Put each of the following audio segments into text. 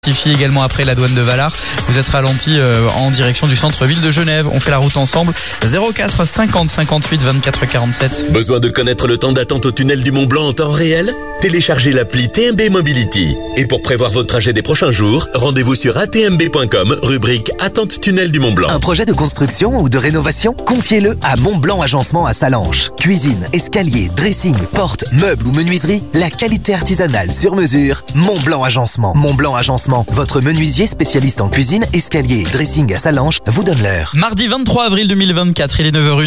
Également après la douane de Valard, vous êtes ralenti en direction du centre-ville de Genève. On fait la route ensemble. 04 50 58 24 47. Besoin de connaître le temps d'attente au tunnel du Mont Blanc en temps réel? Téléchargez l'appli TMB Mobility. Et pour prévoir votre trajet des prochains jours, rendez-vous sur atmb.com, rubrique Attente tunnel du Mont Blanc. Un projet de construction ou de rénovation? Confiez-le à Montblanc Agencement à Sallanches. Cuisine, escalier, dressing, porte, meubles ou menuiserie, la qualité artisanale sur mesure. Montblanc Agencement. Montblanc Agencement, votre menuisier spécialiste en cuisine, escalier, dressing à Sallanches vous donne l'heure. Mardi 23 avril 2024, il est 9h01.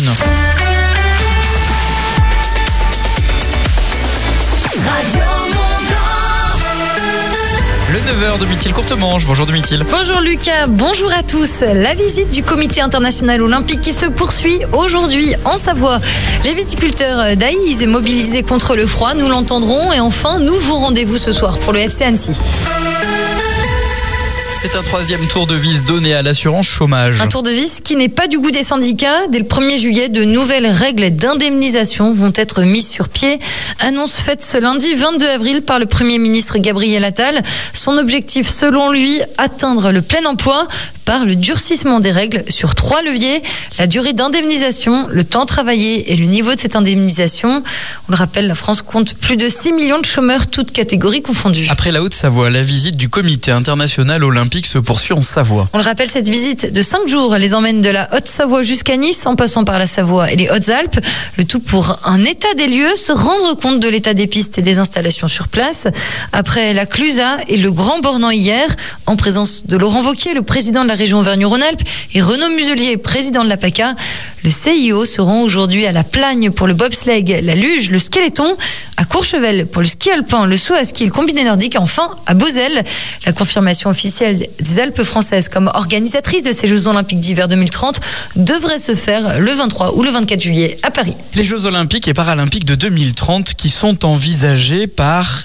Le 9h, Domitil Courtemanche. Bonjour Domitil. Bonjour Lucas, bonjour à tous. La visite du Comité international olympique qui se poursuit aujourd'hui en Savoie. Les viticulteurs d'Aïs mobilisés contre le froid, nous l'entendrons. Et enfin, nouveau rendez-vous ce soir pour le FC Annecy. C'est un troisième tour de vis donné à l'assurance chômage. Un tour de vis qui n'est pas du goût des syndicats. Dès le 1er juillet, de nouvelles règles d'indemnisation vont être mises sur pied. Annonce faite ce lundi 22 avril par le Premier ministre Gabriel Attal. Son objectif, selon lui, atteindre le plein emploi par le durcissement des règles sur 3 leviers. La durée d'indemnisation, le temps travaillé et le niveau de cette indemnisation. On le rappelle, la France compte plus de 6 millions de chômeurs, toutes catégories confondues. Après la Haute-Savoie, la visite du Comité international olympique se poursuit en Savoie. On le rappelle, cette visite de 5 jours les emmène de la Haute-Savoie jusqu'à Nice, en passant par la Savoie et les Hautes-Alpes. Le tout pour un état des lieux, se rendre compte de l'état des pistes et des installations sur place. Après la Clusaz et le Grand Bornand hier, en présence de Laurent Wauquiez, le président de la région Auvergne-Rhône-Alpes, et Renaud Muselier, président de la PACA, le CIO se rend aujourd'hui à la Plagne pour le bobsleigh, la luge, le skeleton, à Courchevel pour le ski alpin, le saut à ski, le combiné nordique, et enfin à Beauzelle. La confirmation officielle des Alpes françaises comme organisatrice de ces Jeux Olympiques d'hiver 2030 devrait se faire le 23 ou le 24 juillet à Paris. Les Jeux Olympiques et Paralympiques de 2030 qui sont envisagés par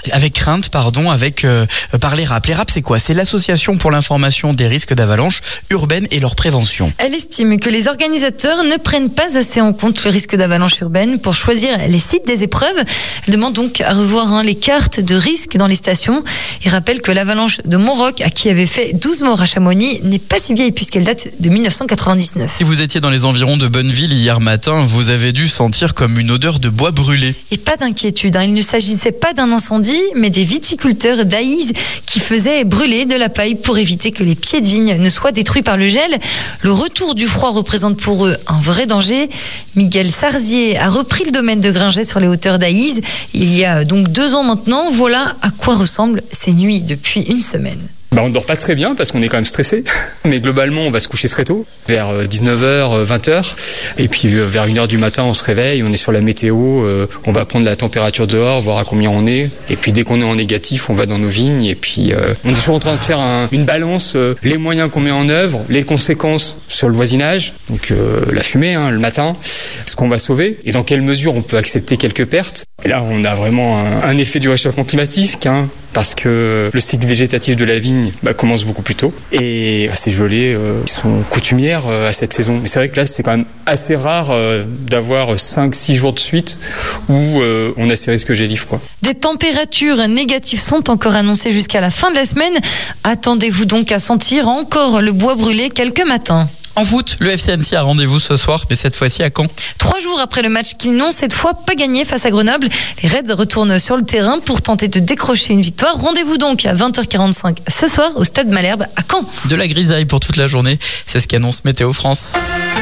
l'ERAP. L'ERAP, c'est quoi? C'est l'Association pour l'information des risques d'avalanche urbaine et leur prévention. Elle estime que les organisateurs ne prennent pas assez en compte le risque d'avalanche urbaine pour choisir les sites des épreuves. Elle demande donc à revoir les cartes de risque dans les stations. Il rappelle que l'avalanche de Montroc, à qui avait fait 12 morts à Chamonix, n'est pas si vieille puisqu'elle date de 1999. Si vous étiez dans les environs de Bonneville hier matin, vous avez dû sentir comme une odeur de bois brûlé. Et pas d'inquiétude, il ne s'agissait pas d'un incendie, mais des viticulteurs d'Aïs qui faisaient brûler de la paille pour éviter que les pieds de vigne ne soient détruits par le gel. Le retour du froid représente pour eux un vrai danger. Miguel Sarzier a repris le domaine de Gringet sur les hauteurs d'Aïs. Il y a donc 2 ans maintenant. Voilà à quoi ressemblent ces nuits depuis une semaine. On ne dort pas très bien parce qu'on est quand même stressé. Mais globalement, on va se coucher très tôt, vers 19h, 20h. Et puis vers 1h du matin, on se réveille, on est sur la météo, on va prendre la température dehors, voir à combien on est. Et puis dès qu'on est en négatif, on va dans nos vignes. Et puis on est toujours en train de faire une balance, les moyens qu'on met en œuvre, les conséquences sur le voisinage, donc la fumée le matin, ce qu'on va sauver et dans quelle mesure on peut accepter quelques pertes. Et là, on a vraiment un effet du réchauffement climatique, parce que le cycle végétatif de la vigne commence beaucoup plus tôt. Et ces gelées sont coutumières à cette saison. Mais c'est vrai que là, c'est quand même assez rare d'avoir 5-6 jours de suite où on a ces risques gélifs, quoi. Des températures négatives sont encore annoncées jusqu'à la fin de la semaine. Attendez-vous donc à sentir encore le bois brûlé quelques matins. En foot, le FC Annecy a rendez-vous ce soir, mais cette fois-ci à Caen. 3 jours après le match qu'ils n'ont cette fois pas gagné face à Grenoble, les Reds retournent sur le terrain pour tenter de décrocher une victoire. Rendez-vous donc à 20h45 ce soir au Stade Malherbe à Caen. De la grisaille pour toute la journée, c'est ce qu'annonce Météo France.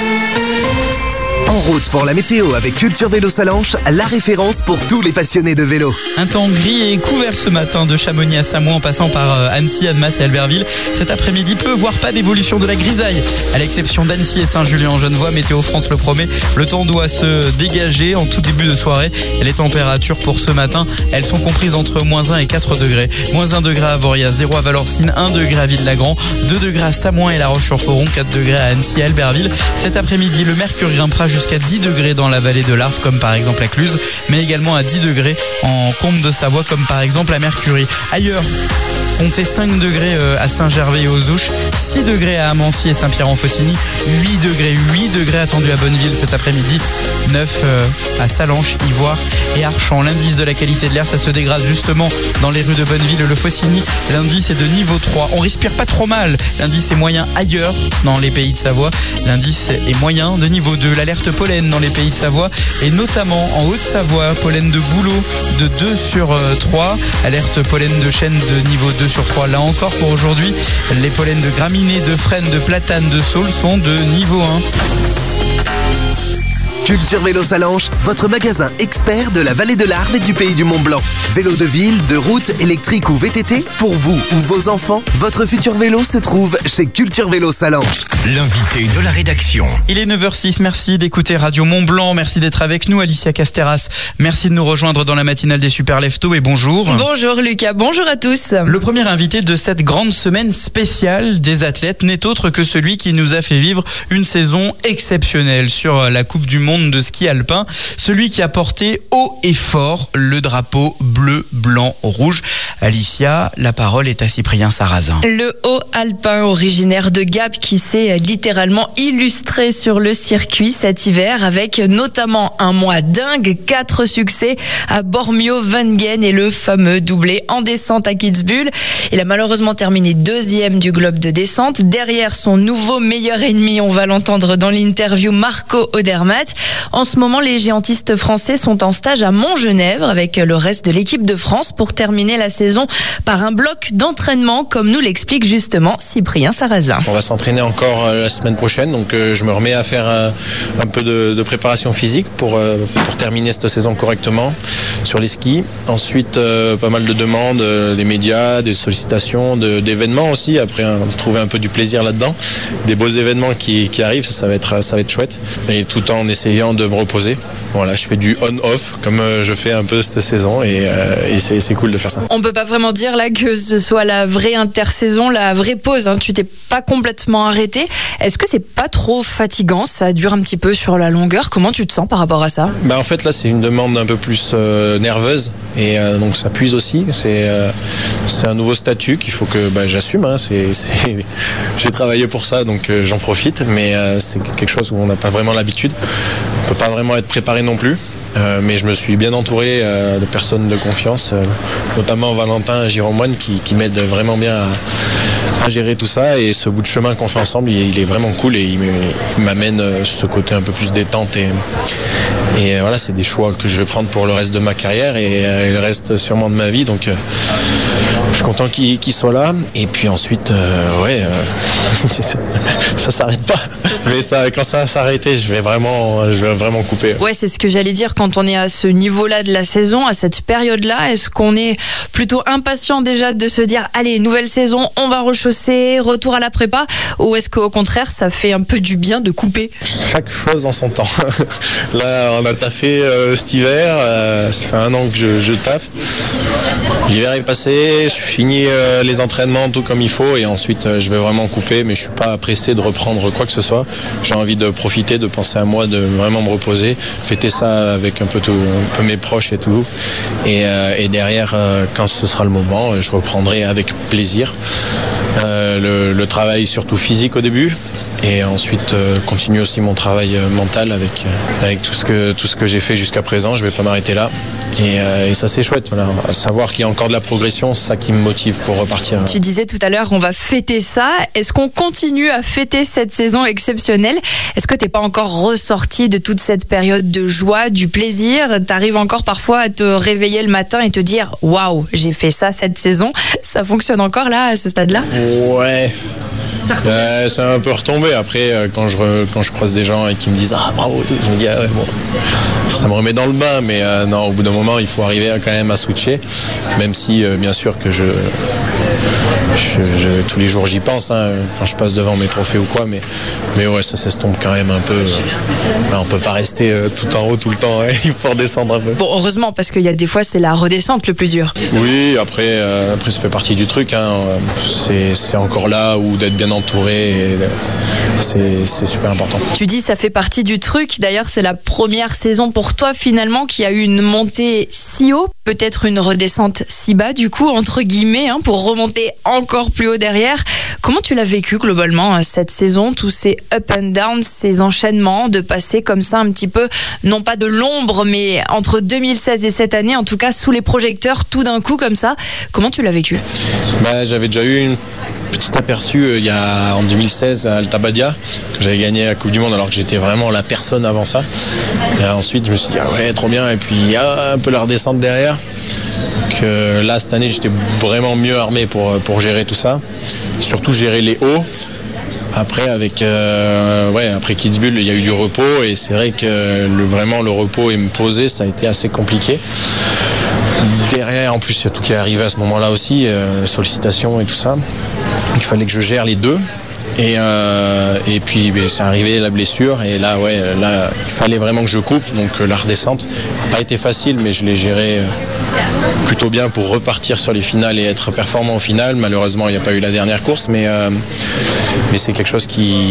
En route pour la météo avec Culture Vélo Sallanches, la référence pour tous les passionnés de vélo. Un temps gris et couvert ce matin de Chamonix à Samoin en passant par Annecy, Annemasse et Albertville. Cet après-midi, peu voire pas d'évolution de la grisaille. À l'exception d'Annecy et Saint-Julien-en-Genevois, Météo France le promet, le temps doit se dégager en tout début de soirée. Et les températures pour ce matin, elles sont comprises entre -1 et 4 degrés. -1 degré à Voria, 0 à Valorcine, 1 degré à Ville-Lagran, 2 degrés à Samoin et La Roche-sur-Foron, 4 degrés à Annecy et Albertville. Cet après-midi, le mercure grimpera jusqu'à jusqu'à 10 degrés dans la vallée de l'Arve, comme par exemple à Cluse, mais également à 10 degrés en Combe de Savoie, comme par exemple à Mercury. Ailleurs, comptez 5 degrés à Saint-Gervais et aux Ouches, 6 degrés à Amancy et Saint-Pierre-en-Faucigny, 8 degrés attendus à Bonneville cet après-midi, 9 à Salanches, Ivoire et Archamps. L'indice de la qualité de l'air, ça se dégrade justement dans les rues de Bonneville et le Faucigny. L'indice est de niveau 3. On respire pas trop mal. L'indice est moyen ailleurs dans les pays de Savoie. L'indice est moyen de niveau 2. L'alerte pollen dans les pays de Savoie et notamment en Haute-Savoie, pollen de bouleau de 2 sur 3. Alerte pollen de chêne de niveau 2 sur 3. Là encore pour aujourd'hui, les pollens de graminées, de frênes, de platanes, de saules sont de niveau 1. Culture Vélo Salanches, votre magasin expert de la vallée de l'Arve et du pays du Mont-Blanc. Vélo de ville, de route, électrique ou VTT, pour vous ou vos enfants, votre futur vélo se trouve chez Culture Vélo Salanches. L'invité de la rédaction. Il est 9h06, merci d'écouter Radio Mont-Blanc, merci d'être avec nous. Alicia Casteras, merci de nous rejoindre dans la matinale des Super Leftos et bonjour. Bonjour Lucas, bonjour à tous. Le premier invité de cette grande semaine spéciale des athlètes n'est autre que celui qui nous a fait vivre une saison exceptionnelle sur la Coupe du Monde de ski alpin, celui qui a porté haut et fort le drapeau bleu, blanc, rouge. Alicia, la parole est à Cyprien Sarrazin. Le haut alpin originaire de Gap qui s'est littéralement illustré sur le circuit cet hiver avec notamment un mois dingue, 4 succès à Bormio, Wengen et le fameux doublé en descente à Kitzbühel. Il a malheureusement terminé 2e du globe de descente. Derrière son nouveau meilleur ennemi, on va l'entendre dans l'interview, Marco Odermatt. En ce moment, les géantistes français sont en stage à Montgenèvre avec le reste de l'équipe de France pour terminer la saison par un bloc d'entraînement, comme nous l'explique justement Cyprien Sarrazin. On va s'entraîner encore la semaine prochaine, donc je me remets à faire un peu de préparation physique pour terminer cette saison correctement sur les skis. Ensuite, pas mal de demandes des médias, des sollicitations, d'événements aussi. Après, trouver un peu du plaisir là-dedans. Des beaux événements qui arrivent, ça va être chouette. Et tout en essayant de me reposer. Voilà, je fais du on-off comme je fais un peu cette saison et c'est cool de faire ça. On peut pas vraiment dire là que ce soit la vraie intersaison, la vraie pause. Tu t'es pas complètement arrêté. Est-ce que c'est pas trop fatigant? Ça dure un petit peu sur la longueur. Comment tu te sens par rapport à ça? En fait là c'est une demande un peu plus nerveuse et donc ça puise aussi. C'est un nouveau statut qu'il faut que j'assume. J'ai travaillé pour ça donc j'en profite, mais c'est quelque chose où on n'a pas vraiment l'habitude. On peut pas vraiment être préparé non plus. Mais je me suis bien entouré de personnes de confiance, notamment Valentin Giromoine qui m'aide vraiment bien à gérer tout ça. Et ce bout de chemin qu'on fait ensemble, il est vraiment cool et il m'amène ce côté un peu plus détente. Et voilà, c'est des choix que je vais prendre pour le reste de ma carrière et le reste sûrement de ma vie. Donc je suis content qu'il soit là. Et puis ensuite, ça s'arrête pas. Mais quand ça va s'arrêter, je vais vraiment couper. Ouais, c'est ce que j'allais dire. Quand on est à ce niveau-là de la saison, à cette période-là, est-ce qu'on est plutôt impatient déjà de se dire allez, nouvelle saison, on va rechausser, retour à la prépa, ou est-ce qu'au contraire ça fait un peu du bien de couper? Chaque chose en son temps. Là on a taffé cet hiver, ça fait 1 an que je taffe. L'hiver est passé, je finis les entraînements tout comme il faut et ensuite je vais vraiment couper, mais je suis pas pressé de reprendre quoi que ce soit. J'ai envie de profiter, de penser à moi, de vraiment me reposer, fêter ça avec un peu mes proches et tout. Et derrière, quand ce sera le moment, je reprendrai avec plaisir. Le travail surtout physique au début. Et ensuite continuer aussi mon travail mental avec tout ce que j'ai fait jusqu'à présent. Je vais pas m'arrêter là et ça c'est chouette, voilà. À savoir qu'il y a encore de la progression, c'est ça qui me motive pour repartir. Tu disais tout à l'heure on va fêter ça. Est-ce qu'on continue à fêter cette saison exceptionnelle? Est-ce que t'es pas encore ressorti de toute cette période de joie, du plaisir? T'arrives encore parfois à te réveiller le matin et te dire waouh, j'ai fait ça cette saison. Ça fonctionne encore là à ce stade-là? Ouais. C'est un peu retombé. Après, quand je croise des gens et qui me disent ah bravo, je me dis ah ouais, bon, ça me remet dans le bain. Mais non, au bout d'un moment, il faut arriver quand même à switcher. Même si, bien sûr, que tous les jours j'y pense, hein, quand je passe devant mes trophées ou quoi, mais ouais, ça s'estompe quand même un peu. On peut pas rester tout en haut tout le temps, hein, il faut redescendre un peu. Bon, heureusement, parce qu'il y a des fois, c'est la redescente le plus dur. Oui, après ça fait partie du truc, hein, c'est encore là où d'être bien entouré, et c'est super important. Tu dis ça fait partie du truc, d'ailleurs c'est la première saison pour toi finalement qui a eu une montée si haut, peut-être une redescente si bas du coup, entre guillemets, hein, pour remonter encore plus haut derrière. Comment tu l'as vécu globalement cette saison, tous ces up and down, ces enchaînements, de passer comme ça un petit peu, non pas de l'ombre, mais entre 2016 et cette année, en tout cas sous les projecteurs, tout d'un coup comme ça. Comment tu l'as vécu ? J'avais déjà eu une petit aperçu en 2016 à Alta Badia, que j'avais gagné la Coupe du Monde alors que j'étais vraiment la personne avant ça. Et ensuite je me suis dit ah ouais, trop bien, et puis il y a un peu la redescente derrière. Donc là cette année j'étais vraiment mieux armé pour gérer tout ça, surtout gérer les hauts. Après après Kitzbühel il y a eu du repos, et c'est vrai que vraiment le repos et me poser ça a été assez compliqué. Derrière en plus il y a tout qui est arrivé à ce moment-là aussi, sollicitations et tout ça. Il fallait que je gère les deux. Et puis c'est arrivé la blessure, et là il fallait vraiment que je coupe, donc la redescente n'a pas été facile, mais je l'ai géré plutôt bien pour repartir sur les finales et être performant au final. Malheureusement il n'y a pas eu la dernière course, mais c'est quelque chose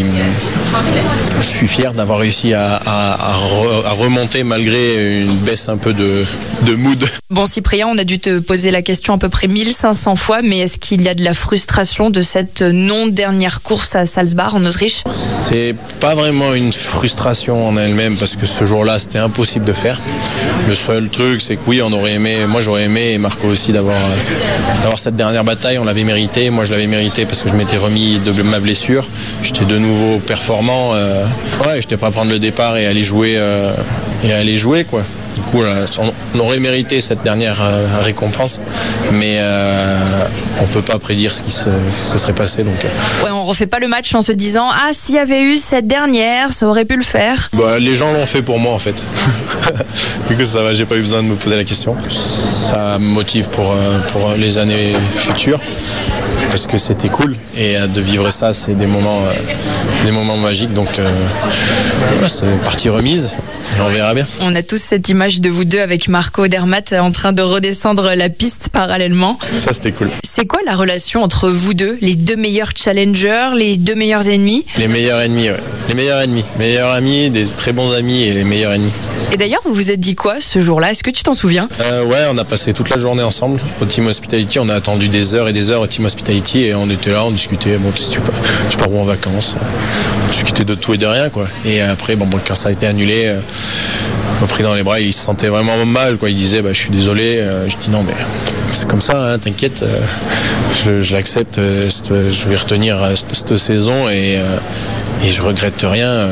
je suis fier d'avoir réussi à remonter malgré une baisse un peu de mood. Bon Cyprien, on a dû te poser la question à peu près 1500 fois, mais est-ce qu'il y a de la frustration de cette non-dernière course à Salzburg en Autriche ? C'est pas vraiment une frustration en elle-même, parce que ce jour-là c'était impossible de faire. Le seul truc c'est que oui, moi j'aurais aimé, et Marco aussi, d'avoir cette dernière bataille. On l'avait mérité, moi je l'avais mérité parce que je m'étais remis de ma blessure, j'étais de nouveau performant, j'étais prêt à prendre le départ et aller jouer quoi. Du coup, on aurait mérité cette dernière récompense, mais on ne peut pas prédire ce qui se serait passé. Donc. Ouais, on ne refait pas le match en se disant « Ah, s'il y avait eu cette dernière, ça aurait pu le faire ». Les gens l'ont fait pour moi, en fait. Du coup, ça va, j'ai pas eu besoin de me poser la question. Ça me motive pour les années futures, parce que c'était cool, et de vivre ça, c'est des moments magiques. Donc, c'est partie remise. Et on verra bien. On a tous cette image de vous deux avec Marco Odermatt en train de redescendre la piste parallèlement. Ça, c'était cool. C'est quoi la relation entre vous deux, les deux meilleurs challengers, les deux meilleurs ennemis ? Les meilleurs ennemis, ouais. Les meilleurs ennemis. Meilleurs amis, des très bons amis et les meilleurs ennemis. Et d'ailleurs, vous vous êtes dit quoi ce jour-là ? Est-ce que tu t'en souviens ? Ouais, on a passé toute la journée ensemble au Team Hospitality. On a attendu des heures et des heures au Team Hospitality, et on était là, on discutait. Bon, qu'est-ce que tu pars où en vacances ? On discutait de tout et de rien, quoi. Et après, quand ça a été annulé, on m'a pris dans les bras, il se sentait vraiment mal, quoi. Il disait je suis désolé. Je dis non, mais c'est comme ça, hein, t'inquiète, je l'accepte, je vais retenir cette saison, et je regrette rien.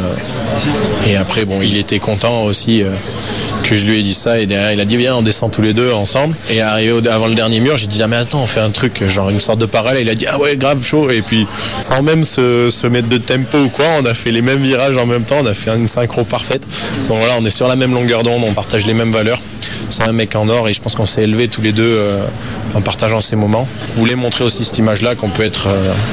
Et après, il était content aussi que je lui ai dit ça, et derrière il a dit viens, on descend tous les deux ensemble. Et arrivé avant le dernier mur, j'ai dit mais attends, on fait un truc, genre une sorte de parallèle. Il a dit ah ouais, grave chaud. Et puis sans même se mettre de tempo ou quoi, on a fait les mêmes virages en même temps, on a fait une synchro parfaite. Donc voilà, on est sur la même longueur d'onde, on partage les mêmes valeurs. C'est un mec en or, et je pense qu'on s'est élevés tous les deux en partageant ces moments. Je voulais montrer aussi cette image-là, qu'on peut être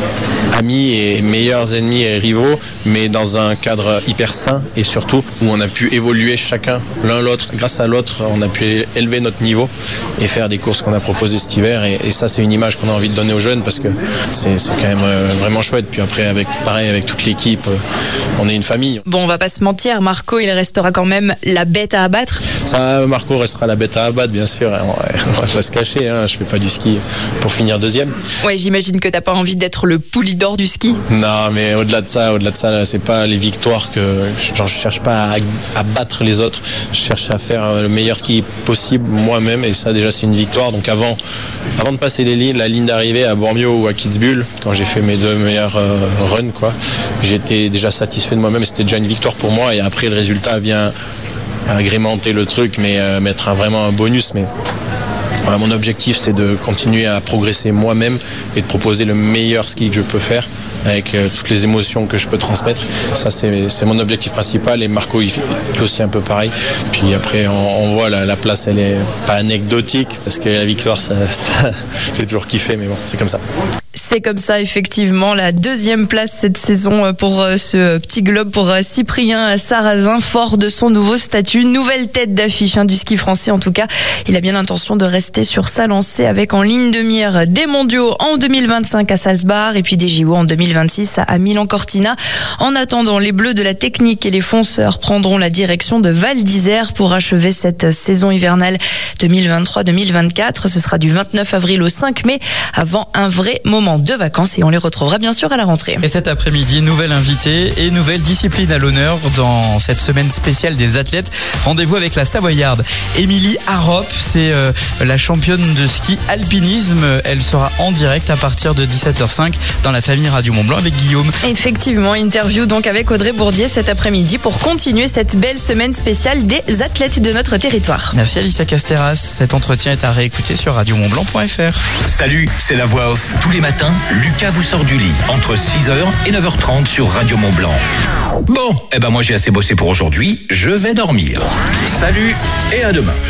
amis et meilleurs ennemis et rivaux, mais dans un cadre hyper sain, et surtout où on a pu évoluer chacun l'un l'autre. Grâce à l'autre, on a pu élever notre niveau et faire des courses qu'on a proposées cet hiver, et ça c'est une image qu'on a envie de donner aux jeunes, parce que c'est quand même vraiment chouette. Puis après, avec toute l'équipe, on est une famille. Bon, on va pas se mentir, Marco il restera quand même la bête à abattre. Ça, Marco restera la bête à abattre, bien sûr, on va pas se cacher, hein. Je fais pas du ski pour finir deuxième. Ouais, j'imagine que t'as pas envie d'être le poulidor du ski. Non, mais au-delà de ça, là, c'est pas les victoires que je cherche pas à battre les autres, je cherche à faire le meilleur ski possible moi-même, et ça déjà c'est une victoire. Donc avant de passer la ligne d'arrivée à Bormio ou à Kitzbühel, quand j'ai fait mes deux meilleurs runs, quoi, j'étais déjà satisfait de moi-même, et c'était déjà une victoire pour moi. Et après le résultat vient agrémenter le truc, mais mettre vraiment un bonus. Mais voilà, mon objectif c'est de continuer à progresser moi-même et de proposer le meilleur ski que je peux faire avec toutes les émotions que je peux transmettre. Ça, c'est mon objectif principal, et Marco, il fait aussi un peu pareil. Puis après, on voit la place, elle est pas anecdotique, parce que la victoire, ça fait toujours kiffer, mais bon, c'est comme ça. C'est comme ça, effectivement, la deuxième place cette saison pour ce petit globe pour Cyprien Sarrazin, fort de son nouveau statut, nouvelle tête d'affiche du ski français. En tout cas, il a bien l'intention de rester sur sa lancée avec en ligne de mire des mondiaux en 2025 à Salzburg et puis des JO en 2026 à Milan-Cortina. En attendant, les Bleus de la technique et les fonceurs prendront la direction de Val d'Isère pour achever cette saison hivernale 2023-2024. Ce sera du 29 avril au 5 mai avant un vrai moment de vacances, et on les retrouvera bien sûr à la rentrée. Et cet après-midi, nouvelle invitée et nouvelle discipline à l'honneur dans cette semaine spéciale des athlètes. Rendez-vous avec la Savoyarde Émilie Harop, c'est la championne de ski alpinisme. Elle sera en direct à partir de 17h05 dans la famille Radio Mont Blanc avec Guillaume. Effectivement, interview donc avec Audrey Bourdier cet après-midi pour continuer cette belle semaine spéciale des athlètes de notre territoire. Merci Alicia Casteras. Cet entretien est à réécouter sur radiomontblanc.fr. Salut, c'est la voix off. Tous les matins, Lucas vous sort du lit entre 6h et 9h30 sur Radio Mont Blanc. Bon, moi j'ai assez bossé pour aujourd'hui, je vais dormir. Salut et à demain.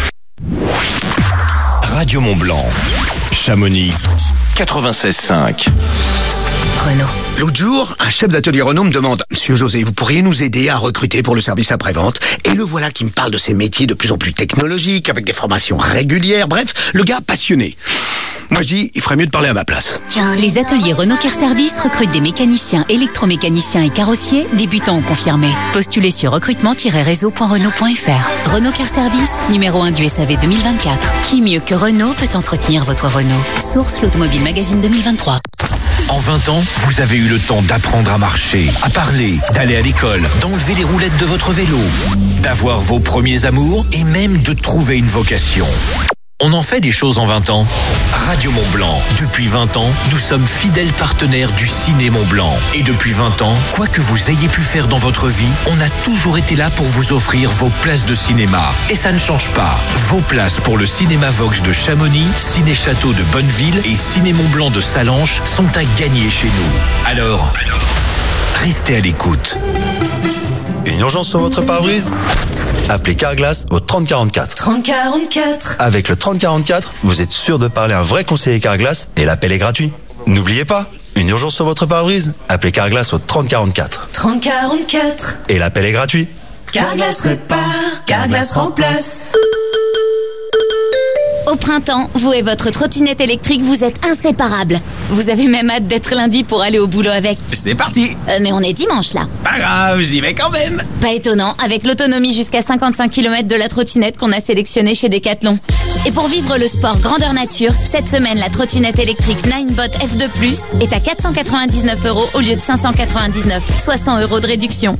Radio Mont Blanc, Chamonix, 96.5. Renault. L'autre jour, un chef d'atelier Renault me demande « Monsieur José, vous pourriez nous aider à recruter pour le service après-vente ?» Et le voilà qui me parle de ces métiers de plus en plus technologiques, avec des formations régulières, bref, le gars passionné. Moi je dis, il ferait mieux de parler à ma place. Les ateliers Renault Car Service recrutent des mécaniciens, électromécaniciens et carrossiers, débutants ou confirmés. Postulez sur recrutement-réseau.renault.fr. Renault Car Service, numéro 1 du SAV 2024. Qui mieux que Renault peut entretenir votre Renault? Source l'Automobile Magazine 2023. En 20 ans, vous avez eu le temps d'apprendre à marcher, à parler, d'aller à l'école, d'enlever les roulettes de votre vélo, d'avoir vos premiers amours et même de trouver une vocation. On en fait des choses en 20 ans. Radio Mont Blanc, depuis 20 ans, nous sommes fidèles partenaires du Ciné Mont Blanc. Et depuis 20 ans, quoi que vous ayez pu faire dans votre vie, on a toujours été là pour vous offrir vos places de cinéma. Et ça ne change pas. Vos places pour le Cinéma Vox de Chamonix, Ciné Château de Bonneville et Ciné Mont Blanc de Sallanches sont à gagner chez nous. Alors, restez à l'écoute. Une urgence sur votre pare-brise? Appelez Carglass au 3044. 3044. Avec le 3044, vous êtes sûr de parler à un vrai conseiller Carglass et l'appel est gratuit. N'oubliez pas, une urgence sur votre pare-brise? Appelez Carglass au 3044. 3044. Et l'appel est gratuit. Carglass répare, Carglass remplace. Au printemps, vous et votre trottinette électrique, vous êtes inséparables. Vous avez même hâte d'être lundi pour aller au boulot avec. C'est parti. Mais on est dimanche là. Pas grave, j'y vais quand même. Pas étonnant, avec l'autonomie jusqu'à 55 km de la trottinette qu'on a sélectionnée chez Decathlon. Et pour vivre le sport grandeur nature, cette semaine, la trottinette électrique Ninebot F2+, est à 499 € au lieu de 599, soit 100 € de réduction.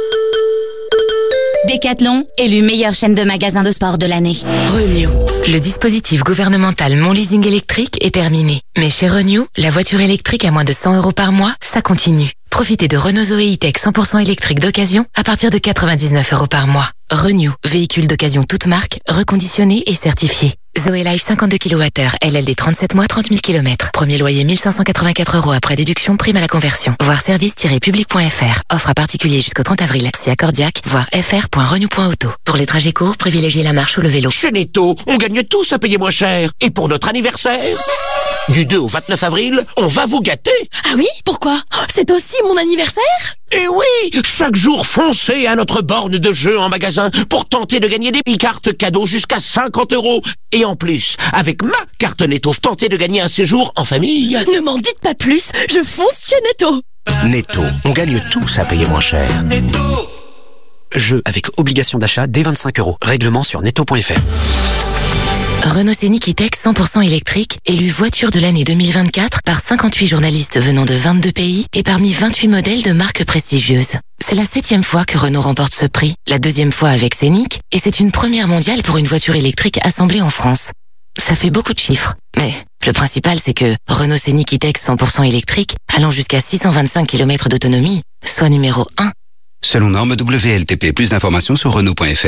Decathlon, élu meilleure chaîne de magasins de sport de l'année. Renew. Le dispositif gouvernemental Mon Leasing électrique est terminé. Mais chez Renew, la voiture électrique à moins de 100 € par mois, ça continue. Profitez de Renault Zoé E-Tech 100% électrique d'occasion à partir de 99 € par mois. Renew, véhicule d'occasion toute marque, reconditionné et certifié. Zoé Life 52 kWh, LLD 37 mois, 30 000 km. Premier loyer 1584 € après déduction, prime à la conversion. Voir service-public.fr. Offre à particulier jusqu'au 30 avril. Si accordiaque, voir fr.renew.auto. Pour les trajets courts, privilégiez la marche ou le vélo. Chez Netto, on gagne tous à payer moins cher. Et pour notre anniversaire, du 2 au 29 avril, on va vous gâter. Ah oui? Pourquoi? C'est aussi mon anniversaire? Eh oui! Chaque jour, foncez à notre borne de jeu en magasin pour tenter de gagner des e-cartes cadeaux jusqu'à 50 €. Et en plus, avec ma carte Netto, tentez de gagner un séjour en famille. Ne m'en dites pas plus, je fonce chez Netto. Netto, on gagne tous à payer moins cher. Netto. Jeu avec obligation d'achat dès 25 €. Règlement sur netto.fr. Renault Scénic E-Tech 100% électrique, élu voiture de l'année 2024 par 58 journalistes venant de 22 pays et parmi 28 modèles de marques prestigieuses. C'est la 7e fois que Renault remporte ce prix, la 2e fois avec Scénic, et c'est une première mondiale pour une voiture électrique assemblée en France. Ça fait beaucoup de chiffres, mais le principal c'est que Renault Scénic E-Tech 100% électrique, allant jusqu'à 625 km d'autonomie, soit numéro 1. Selon norme WLTP, plus d'informations sur Renault.fr.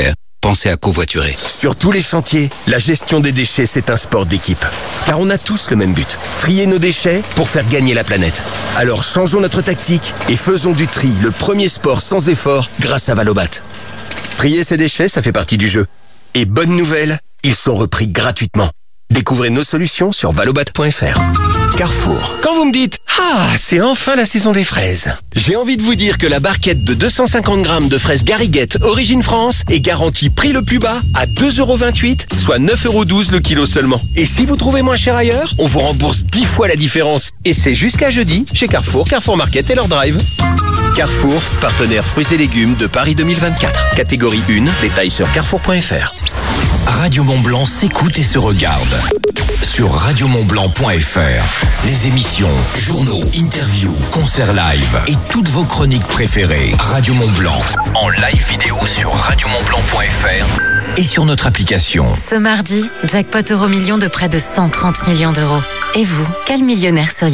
pensez à covoiturer. Sur tous les chantiers, la gestion des déchets, c'est un sport d'équipe. Car on a tous le même but, trier nos déchets pour faire gagner la planète. Alors changeons notre tactique et faisons du tri le premier sport sans effort grâce à Valobat. Trier ses déchets, ça fait partie du jeu. Et bonne nouvelle, ils sont repris gratuitement. Découvrez nos solutions sur valobat.fr. Carrefour. Quand vous me dites « Ah, c'est enfin la saison des fraises », j'ai envie de vous dire que la barquette de 250 grammes de fraises Gariguette Origine France est garantie prix le plus bas à 2,28 €, soit 9,12 € le kilo seulement. Et si vous trouvez moins cher ailleurs, on vous rembourse 10 fois la différence. Et c'est jusqu'à jeudi chez Carrefour, Carrefour Market et leur drive. Carrefour, partenaire fruits et légumes de Paris 2024. Catégorie 1, détails sur carrefour.fr. Radio Mont-Blanc s'écoute et se regarde sur radiomontblanc.fr. Les émissions, journaux, interviews, concerts live et toutes vos chroniques préférées. Radio Mont-Blanc en live vidéo sur radiomontblanc.fr et sur notre application. Ce mardi, jackpot Euro-Million de près de 130 millions d'euros. Et vous, quel millionnaire seriez-vous ?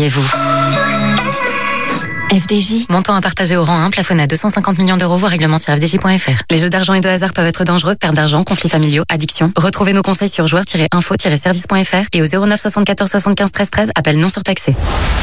FDJ, montant à partager au rang 1, plafonné à 250 millions d'euros, voire règlement sur fdj.fr. Les jeux d'argent et de hasard peuvent être dangereux, perte d'argent, conflits familiaux, addiction. Retrouvez nos conseils sur joueurs-info-service.fr et au 09 74 75 13 13, appel non surtaxé.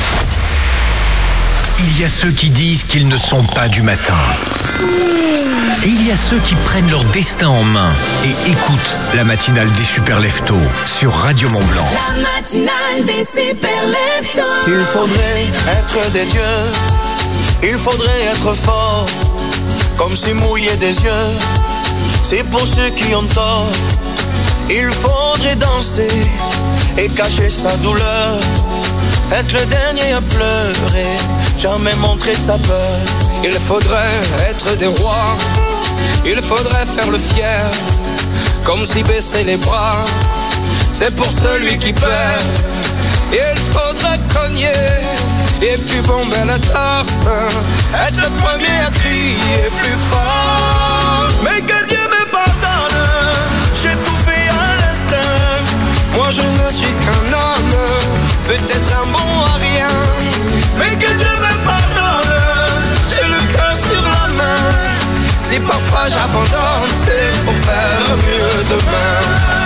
Il y a ceux qui disent qu'ils ne sont pas du matin. Et il y a ceux qui prennent leur destin en main et écoutent la matinale des Super Leftos sur Radio Mont-Blanc. La matinale des Super Leftos. Il faudrait être des dieux, il faudrait être fort, comme si mouiller des yeux, c'est pour ceux qui ont tort. Il faudrait danser et cacher sa douleur, être le dernier à pleurer, jamais montrer sa peur. Il faudrait être des rois, il faudrait faire le fier, comme si baisser les bras, c'est pour celui qui perd. Il faudrait cogner et puis bomber la torse, être le premier à crier plus fort. Mais que Dieu me pardonne, j'ai tout fait à l'instinct. Moi je ne suis qu'un homme, peut-être un bon à rien. Mais que Dieu me pardonne, j'ai le cœur sur la main. Si parfois j'abandonne, c'est pour faire mieux demain.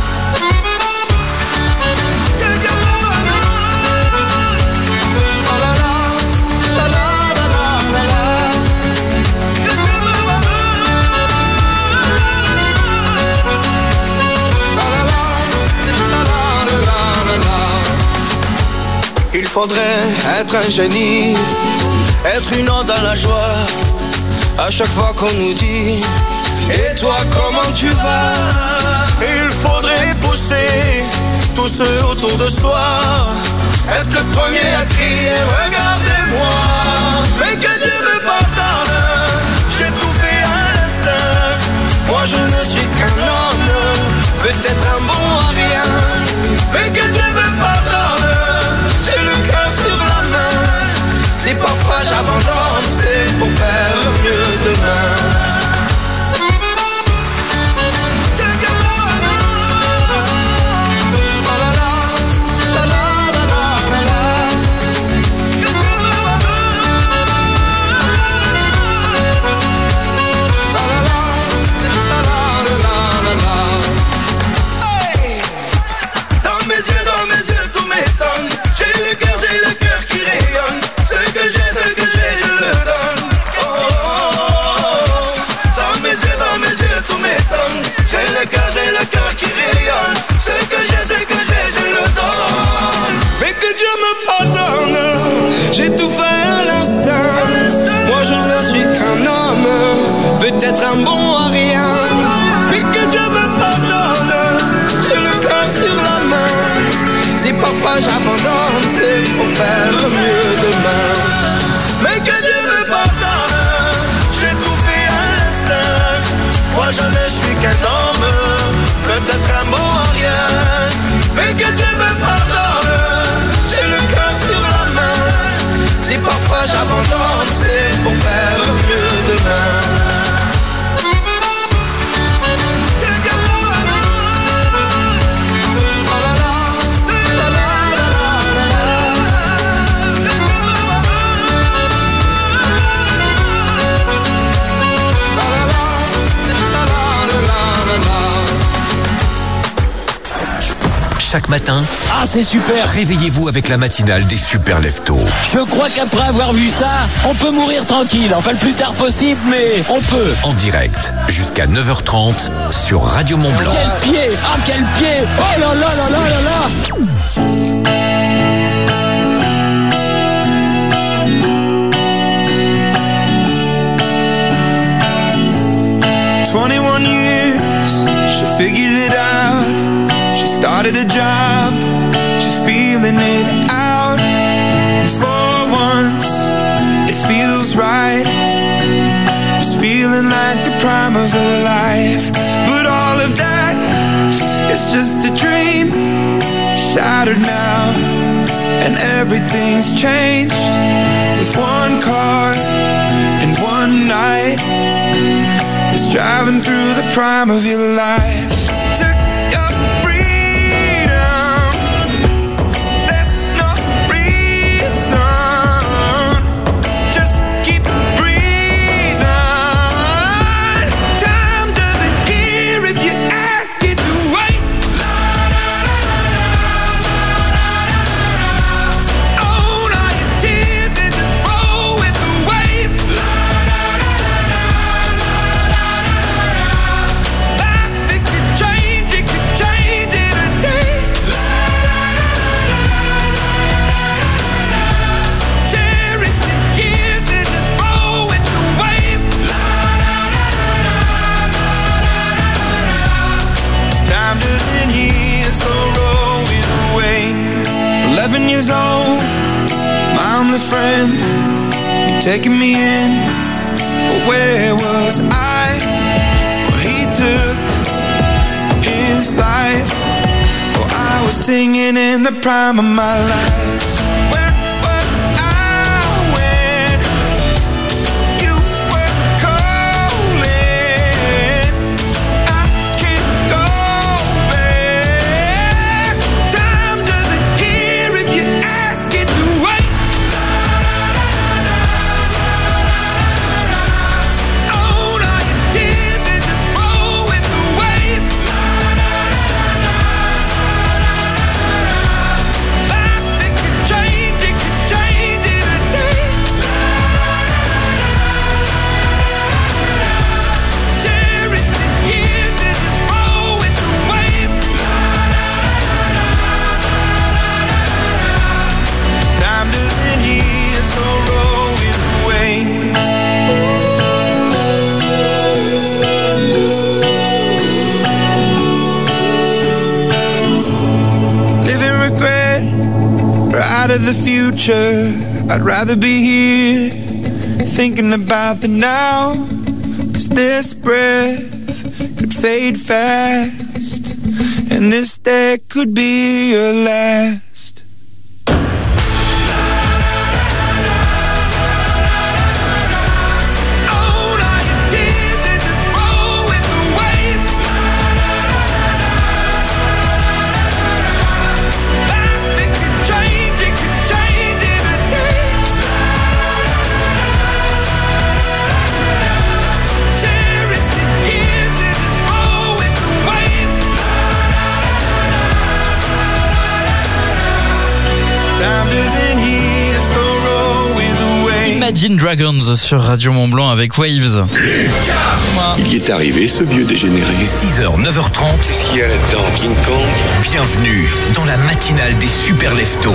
Il faudrait être un génie, être une onde dans la joie, à chaque fois qu'on nous dit « Et toi comment tu vas ?» Il faudrait pousser tous ceux autour de soi, être le premier à crier « Regardez-moi !» Mais que Dieu me pardonne, j'ai tout fait à l'instinct. Moi je ne suis qu'un homme, peut-être un bon à rien. Mais que Dieu me pardonne, j'ai le cœur sur la main. Si parfois j'abandonne, c'est pour faire mieux demain. J'ai le cœur qui rayonne, ce que j'ai, je le donne. Mais que Dieu me pardonne, j'ai tout fait à l'instinct. Moi je ne suis qu'un homme, peut-être un bon à rien. Mais que Dieu me pardonne, j'ai le cœur sur la main. Si parfois j'abandonne, c'est pour faire mieux demain. Mais que Dieu me pardonne, j'ai tout fait à l'instinct. Moi je ne suis qu'un homme, peut-être un bon à rien. Mais que Dieu me pardonne, j'ai le cœur sur la main. Si parfois j'abandonne, c'est pour faire mieux demain. chaque matin, ah c'est super, réveillez-vous avec la matinale des super leftos. Je crois qu'après avoir vu ça, on peut mourir tranquille. Enfin le plus tard possible, mais on peut. En direct, jusqu'à 9h30 sur Radio Mont-Blanc. Quel pied, ah quel pied. Oh là là là là là là. 21 years, she figured it out. She started a job, she's feeling it out. And for once, it feels right. It's feeling like the prime of her life. But all of that is just a dream, shattered now. And everything's changed with one car and one night. It's driving through the prime of your life. Took your freedom. There's no reason. Just keep breathing. Time doesn't hear if you ask it to wait. Own all your tears and just roll with the waves. Time doesn't hear, so roll with the waves. 11 years old, I'm the friend. You're taking me in, but where was I? Well, he took his life. Well, I was singing in the prime of my life. Where was I when you were calling? I can't go back. Time doesn't hear if you ask it to wait. Own all your tears and just roll with the waves. Life, it could change in a day. Cherish the years and just roll with the waves. Time doesn't hear, so roll with the waves. Living regret, right of the future. I'd rather be here, thinking about the now. 'Cause this breath could fade fast, and this day could be your last. Own all your tears and just roll with the waves. Life, it could change in a day. Cherish the years and just roll with the waves. Time doesn't hear, so roll with the waves. Imagine Dragons sur Radio Mont-Blanc avec Waves. Il y est arrivé, ce vieux dégénéré. 6h, 9h30. Qu'est-ce qu'il y a là-dedans, King Kong? Bienvenue dans la matinale des super leftos.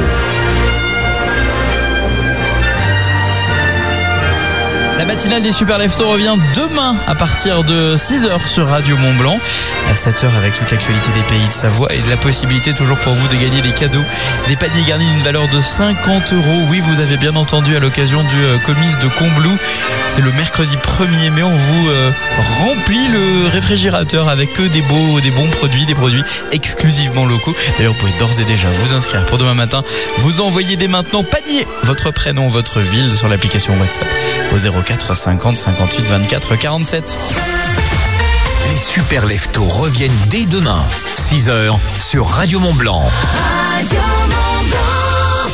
La matinale des Super Leftos revient demain à partir de 6h sur Radio Mont-Blanc. À 7h avec toute l'actualité des pays de Savoie et de la possibilité toujours pour vous de gagner des cadeaux. Des paniers garnis d'une valeur de 50 €. Oui, vous avez bien entendu, à l'occasion du comice de Combloux. C'est le mercredi 1er mai. On vous remplit le réfrigérateur avec que des bons produits, des produits exclusivement locaux. D'ailleurs, vous pouvez d'ores et déjà vous inscrire pour demain matin. Vous envoyez dès maintenant panier, votre prénom, votre ville sur l'application WhatsApp au 04 50 58 24 47. Les super leftos reviennent dès demain, 6h sur Radio Mont-Blanc. Radio Mont-Blanc.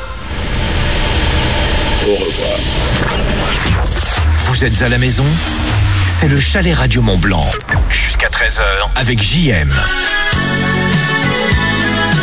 Au revoir. Vous êtes à la maison? C'est le chalet Radio Mont-Blanc. Jusqu'à 13h avec JM.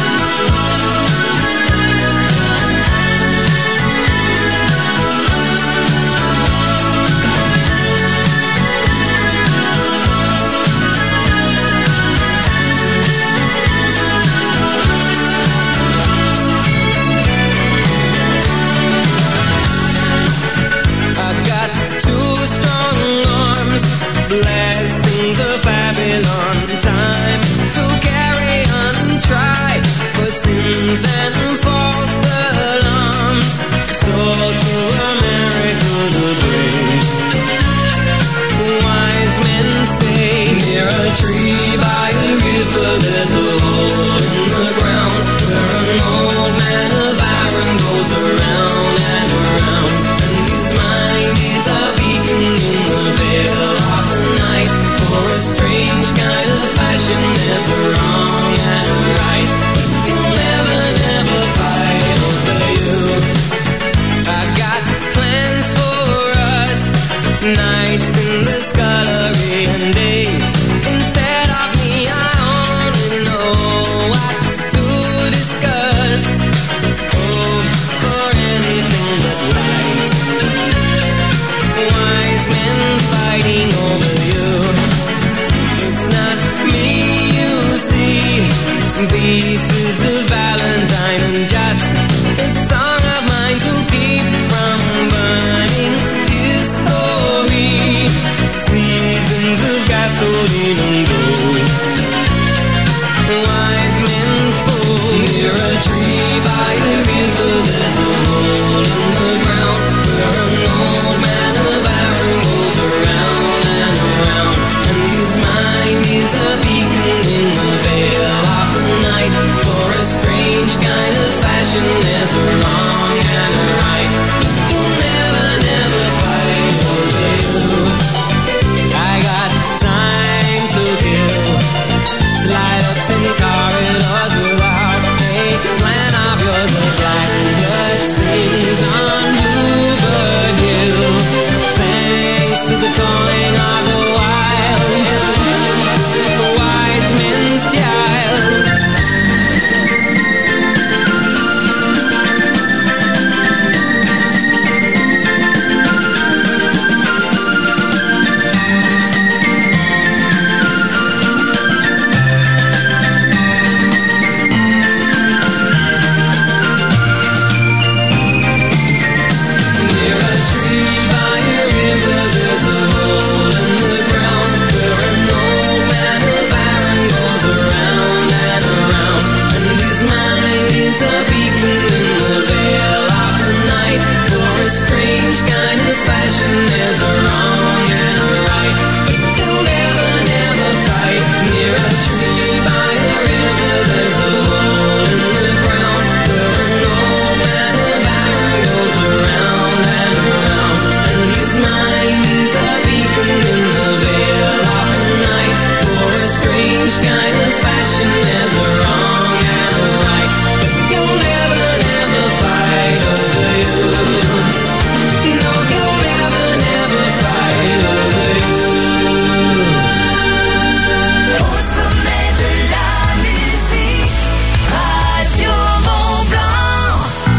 strange kind of fashion. There's a wrong and a right, but you'll never, never fight. Near a tree by a river, there's a hole in the ground where an old man of iron goes around and around. And his mind is a beacon in the veil of the night. For a strange kind of fashion, there's a wrong and a right, but you'll never, never fight over you. No, you'll never, never fight over you. Au sommet de la musique, Radio Mont-Blanc.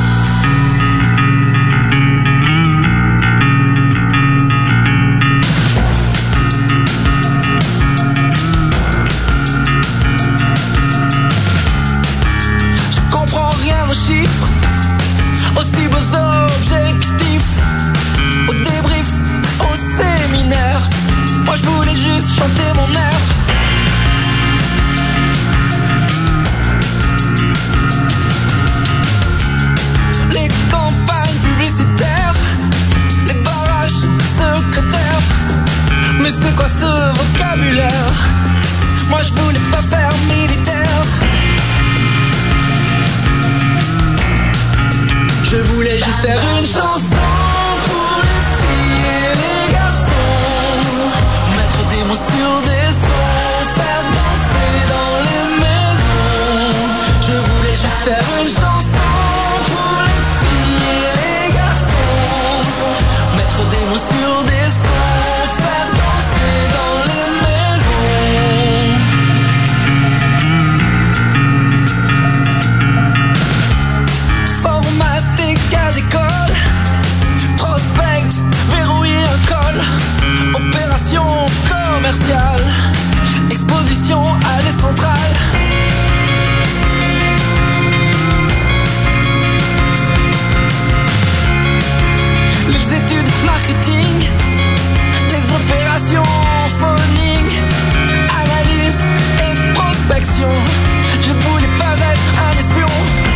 Je comprends rien aux chiffres, aussi beaux objectifs, au débrief, au séminaire. Moi je voulais juste chanter mon air. Les campagnes publicitaires, les barrages secrétaires. Mais c'est quoi ce vocabulaire? Moi je voulais pas faire militaire. Je voulais juste faire une chanson pour les filles et les garçons, mettre des mots sur des sons, faire danser dans les maisons. Je voulais juste faire une chanson pour les filles et les garçons, mettre des mots sur des sons, faire danser dans les maisons. Formater cas d'école, prospect, verrouiller un col, opération commerciale, exposition allée centrale. Les études marketing, les opérations phoning, analyse et prospection. Je voulais pas être un espion.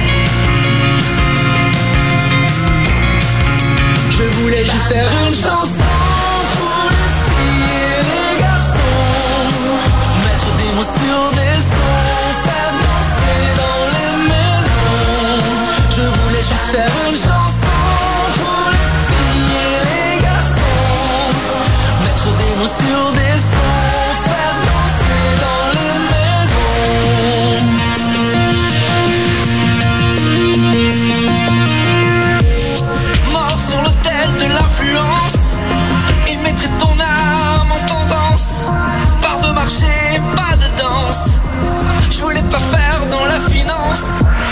Je voulais juste faire une chanson pour les filles et les garçons, mettre des mots sur des sons, faire danser dans les maisons. Je voulais juste faire une chanson pour les filles et les garçons, mettre des mots sur des sons, faire danser dans les maisons. Mort sur l'autel de l'influence, il mettrait ton âme en tendance. Part de marché, pas de danse. Je voulais pas faire dans la finance.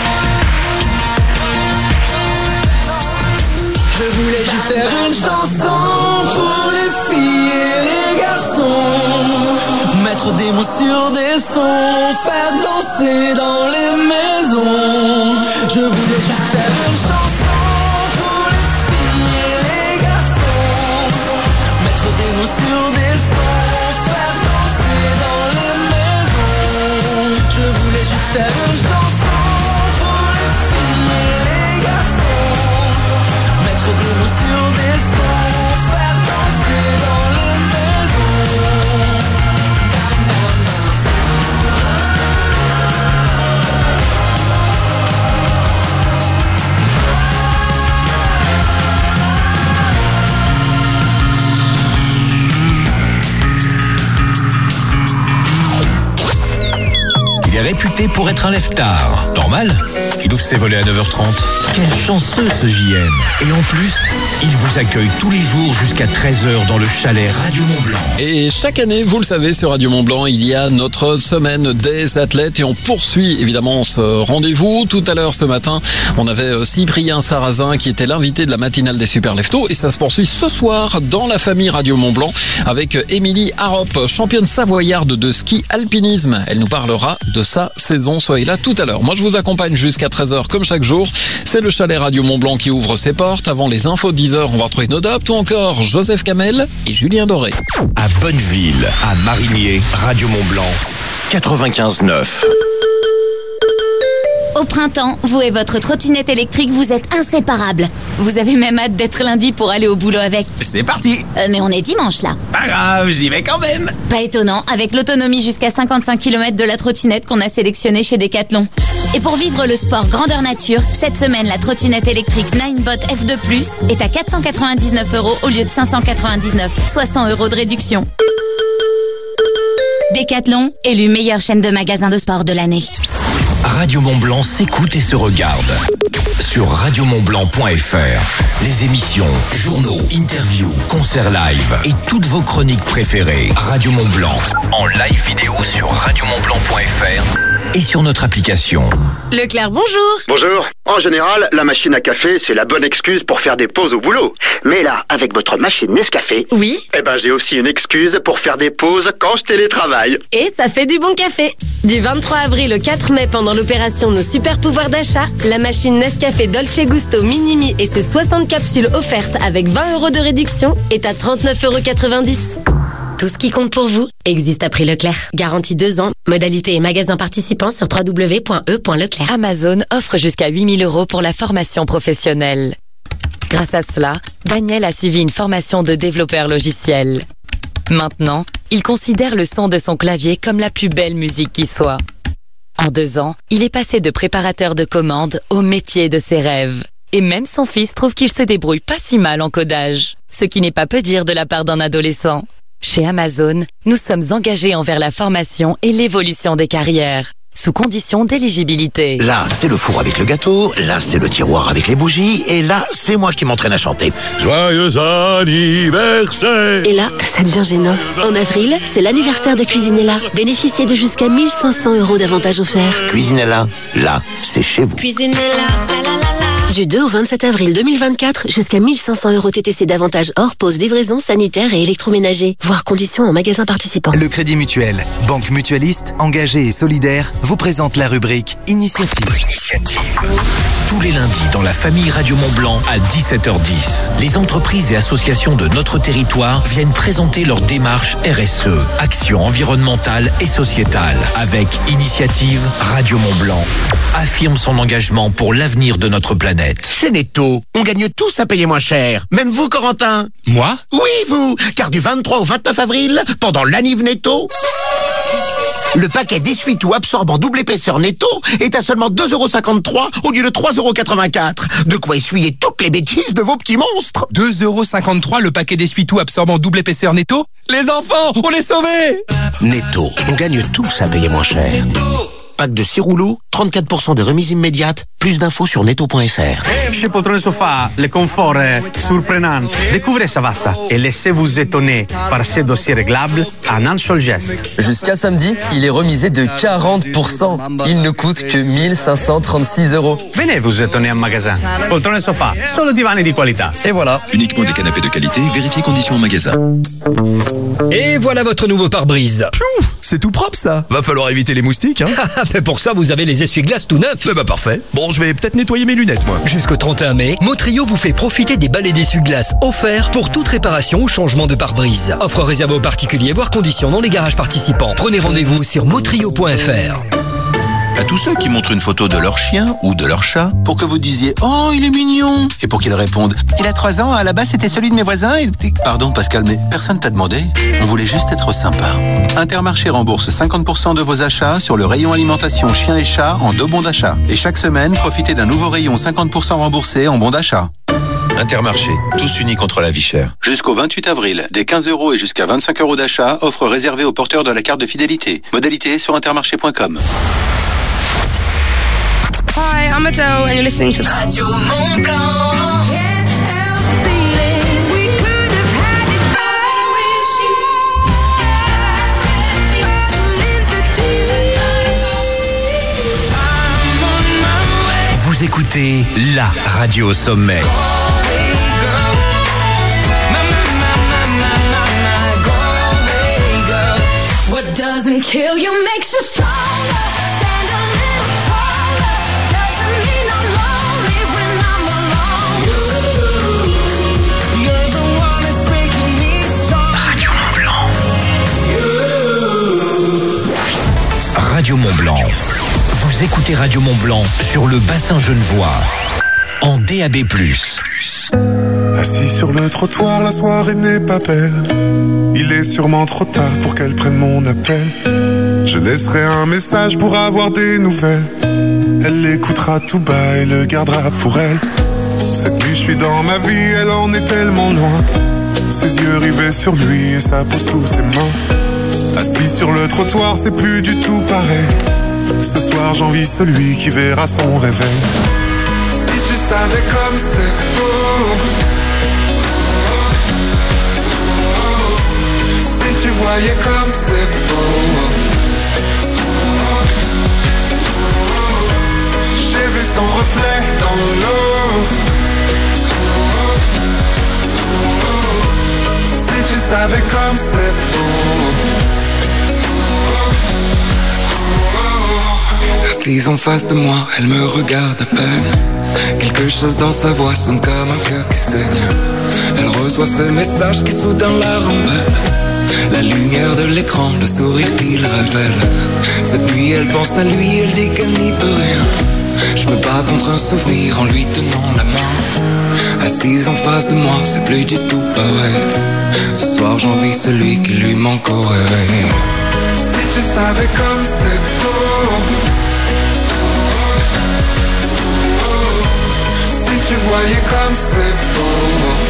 Je voulais juste faire une chanson pour les filles et les garçons, mettre des mots sur des sons, faire danser dans les maisons. Je voulais juste faire une chanson pour les filles et les garçons, mettre des mots sur des sons, faire danser dans les maisons. Je voulais juste faire une chanson pour les filles et les garçons, mettre des mots sur des sons, faire danser dans les maisons. Il est réputé pour être un lève-tard. Normal, il ouvre ses volets à 9h30. Quel chanceux ce JM. Et en plus, il vous accueille tous les jours jusqu'à 13h dans le chalet Radio Mont-Blanc. Et chaque année, vous le savez, sur Radio Mont-Blanc, il y a notre semaine des athlètes et on poursuit évidemment ce rendez-vous. Tout à l'heure, ce matin, on avait Cyprien Sarrazin qui était l'invité de la matinale des Super Leftos et ça se poursuit ce soir dans la famille Radio Mont-Blanc avec Émilie Harop, championne savoyarde de ski alpinisme. Elle nous parlera de sa saison. Soyez là tout à l'heure. Moi, je vous accompagne jusqu'à 13h comme chaque jour. C'est le chalet Radio Mont-Blanc qui ouvre ses portes. Avant les infos de 10h, on va retrouver Nodop ou encore Joseph Kamel et Julien Doré. À Bonneville, à Marigné, Radio Mont-Blanc, 95.9. Au printemps, vous et votre trottinette électrique, vous êtes inséparables. Vous avez même hâte d'être lundi pour aller au boulot avec. C'est parti. Mais on est dimanche là. Pas grave, j'y vais quand même. Pas étonnant, avec l'autonomie jusqu'à 55 km de la trottinette qu'on a sélectionnée chez Decathlon. Et pour vivre le sport grandeur nature, cette semaine, la trottinette électrique Ninebot F2+, est à 499 € au lieu de 599, soit 100 € de réduction. Decathlon, élu meilleure chaîne de magasins de sport de l'année. Radio Mont-Blanc s'écoute et se regarde sur radiomontblanc.fr. Les émissions, journaux, interviews, concerts live et toutes vos chroniques préférées. Radio Mont-Blanc en live vidéo sur radiomontblanc.fr et sur notre application. Leclerc, bonjour. Bonjour. En général, la machine à café, c'est la bonne excuse pour faire des pauses au boulot. Mais là, avec votre machine Nescafé... Oui. Eh ben, j'ai aussi une excuse pour faire des pauses quand je télétravaille. Et ça fait du bon café. Du 23 avril au 4 mai, pendant l'opération Nos Super Pouvoirs d'achat, la machine Nescafé Dolce Gusto Minimi et ses 60 capsules offertes avec 20 € de réduction est à 39,90 €. Tout ce qui compte pour vous existe à prix Leclerc. Garantie 2 ans. Modalité et magasins participants sur www.e.leclerc. Amazon offre jusqu'à 8 000 € pour la formation professionnelle. Grâce à cela, Daniel a suivi une formation de développeur logiciel. Maintenant, il considère le son de son clavier comme la plus belle musique qui soit. En 2 ans, il est passé de préparateur de commandes au métier de ses rêves. Et même son fils trouve qu'il se débrouille pas si mal en codage. Ce qui n'est pas peu dire de la part d'un adolescent. Chez Amazon, nous sommes engagés envers la formation et l'évolution des carrières, sous condition d'éligibilité. Là, c'est le four avec le gâteau, là, c'est le tiroir avec les bougies, et là, c'est moi qui m'entraîne à chanter. Joyeux anniversaire! Et là, ça devient gênant. En avril, c'est l'anniversaire de Cuisinella. Bénéficiez de jusqu'à 1 500 € d'avantages offerts. Cuisinella, là, c'est chez vous. Cuisinella, Du 2 au 27 avril 2024, jusqu'à 1 500 € TTC d'avantages hors pause, livraison, sanitaire et électroménager. Voir conditions en magasin participant. Le Crédit Mutuel, banque mutualiste, engagée et solidaire, vous présente la rubrique Initiative. Tous les lundis dans la famille Radio Mont-Blanc à 17h10. Les entreprises et associations de notre territoire viennent présenter leur démarche RSE, action environnementale et sociétale. Avec Initiative Radio Mont-Blanc. Affirme son engagement pour l'avenir de notre planète. Chez Netto, on gagne tous à payer moins cher. Même vous, Corentin. Moi? Oui, vous. Car du 23 au 29 avril, pendant l'anniv Netto, le paquet d'essuie-tout absorbant double épaisseur Netto est à seulement 2,53 € au lieu de 3,84 €. De quoi essuyer toutes les bêtises de vos petits monstres. 2,53 € le paquet d'essuie-tout absorbant double épaisseur Netto? Les enfants, on est sauvés! Netto, on gagne tous à payer moins cher. Pack de 6 rouleaux, 34% de remise immédiate. Plus d'infos sur netto.fr. Chez Poltrone Sofa, le confort est surprenant. Découvrez Savazza et laissez-vous étonner par ces dossiers réglables en un seul geste. Jusqu'à samedi, il est remisé de 40%. Il ne coûte que 1 536 €. Venez vous étonner en magasin. Poltrone Sofa, solo divani di qualità. Et voilà. Uniquement des canapés de qualité, vérifiez conditions en magasin. Et voilà votre nouveau pare-brise. C'est tout propre ça. Va falloir éviter les moustiques, hein. Mais pour ça, vous avez les essuie-glaces tout neufs. Bah parfait. Bon, je vais peut-être nettoyer mes lunettes, moi. Jusqu'au 31 mai, Motrio vous fait profiter des balais d'essuie-glaces offerts pour toute réparation ou changement de pare-brise. Offre réservée aux particuliers, voire conditions dans les garages participants. Prenez rendez-vous sur motrio.fr. À tous ceux qui montrent une photo de leur chien ou de leur chat pour que vous disiez « Oh, il est mignon !» et pour qu'ils répondent « Il a 3 ans, à la base c'était celui de mes voisins et... » Pardon Pascal, mais personne t'a demandé. On voulait juste être sympa. Intermarché rembourse 50% de vos achats sur le rayon alimentation chien et chat en 2 bons d'achat. Et chaque semaine, profitez d'un nouveau rayon 50% remboursé en bons d'achat. Intermarché, tous unis contre la vie chère. Jusqu'au 28 avril, des 15 € et jusqu'à 25 € d'achat, offre réservée aux porteurs de la carte de fidélité. Modalité sur intermarché.com. Hi, I'm Adele and you're listening to Radio Mont Blanc. Vous écoutez la radio au sommet. What doesn't kill you makes you stronger. Radio Mont-Blanc. Vous Vous écoutez Radio Mont-Blanc sur le bassin genevois. En DAB+. Assis sur le trottoir, la soirée n'est pas belle. Il est sûrement trop tard pour qu'elle prenne mon appel. Je laisserai un message pour avoir des nouvelles. Elle l'écoutera tout bas et le gardera pour elle. Cette nuit je suis dans ma vie, elle en est tellement loin. Ses yeux rivés sur lui et sa peau sous ses mains. Assis sur le trottoir, c'est plus du tout pareil. Ce soir j'envie celui qui verra son réveil. Si tu savais comme c'est beau, si tu voyais comme c'est beau. J'ai vu son reflet dans l'eau. Si tu savais comme c'est beau. Assise en face de moi, elle me regarde à peine. Quelque chose dans sa voix sonne comme un cœur qui saigne. Elle reçoit ce message qui soudain la rend belle. La lumière de l'écran, le sourire qu'il révèle. Cette nuit elle pense à lui, elle dit qu'elle n'y peut rien. Je me bats contre un souvenir en lui tenant la main. Assise en face de moi, c'est plus du tout pareil. Ce soir j'envie celui qui lui manque au réveil. Si tu savais comme c'est beau, si tu voyais comme c'est beau.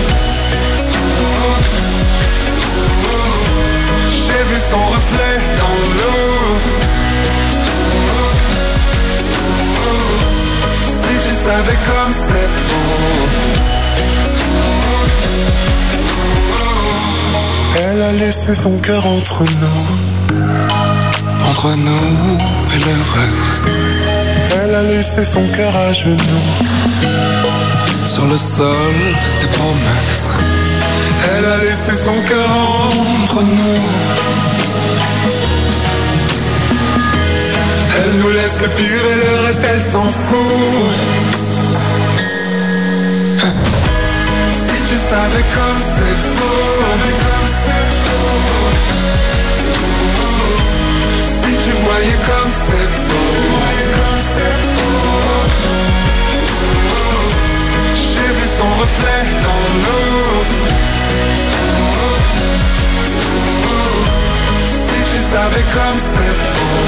J'ai vu son reflet dans l'eau. Si tu savais comme c'est beau. Elle a laissé son cœur entre nous. Entre nous et le reste. Elle a laissé son cœur à genoux. Sur le sol des promesses. Elle a laissé son cœur entre nous. Elle nous laisse le pire et le reste elle s'en fout. Si tu savais comme c'est beau. Si tu voyais comme c'est beau. J'ai vu son reflet dans l'eau. Si tu savais comme c'est beau.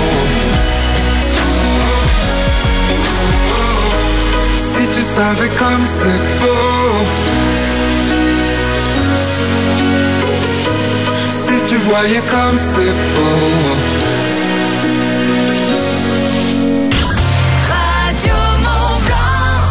Si tu savais comme c'est beau. Si tu voyais comme c'est beau. Radio Mont-Blanc.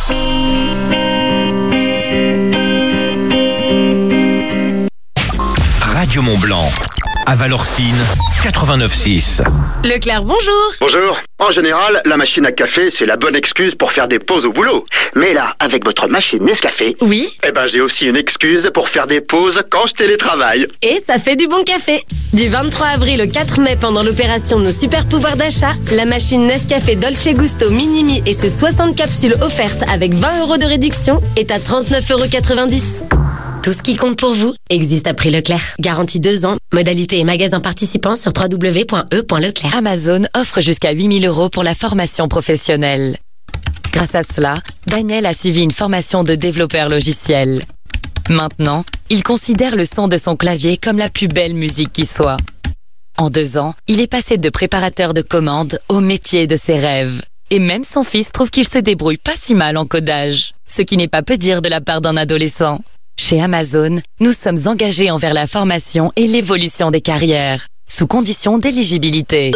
Radio Mont-Blanc. À Valorcine, 89.6. Leclerc, bonjour. Bonjour. En général, la machine à café, c'est la bonne excuse pour faire des pauses au boulot. Mais là, avec votre machine Nescafé... Oui. Eh ben, j'ai aussi une excuse pour faire des pauses quand je télétravaille. Et ça fait du bon café. Du 23 avril au 4 mai, pendant l'opération Nos Super Pouvoirs d'achat, la machine Nescafé Dolce Gusto Minimi et ses 60 capsules offertes avec 20 € de réduction est à 39,90 €. Tout ce qui compte pour vous existe à prix Leclerc. Garantie 2 ans. Modalité et magasins participants sur www.e.leclerc. Amazon offre jusqu'à 8 000 € pour la formation professionnelle. Grâce à cela, Daniel a suivi une formation de développeur logiciel. Maintenant, il considère le son de son clavier comme la plus belle musique qui soit. En 2 ans, il est passé de préparateur de commandes au métier de ses rêves. Et même son fils trouve qu'il se débrouille pas si mal en codage. Ce qui n'est pas peu dire de la part d'un adolescent. Chez Amazon, nous sommes engagés envers la formation et l'évolution des carrières, sous condition d'éligibilité.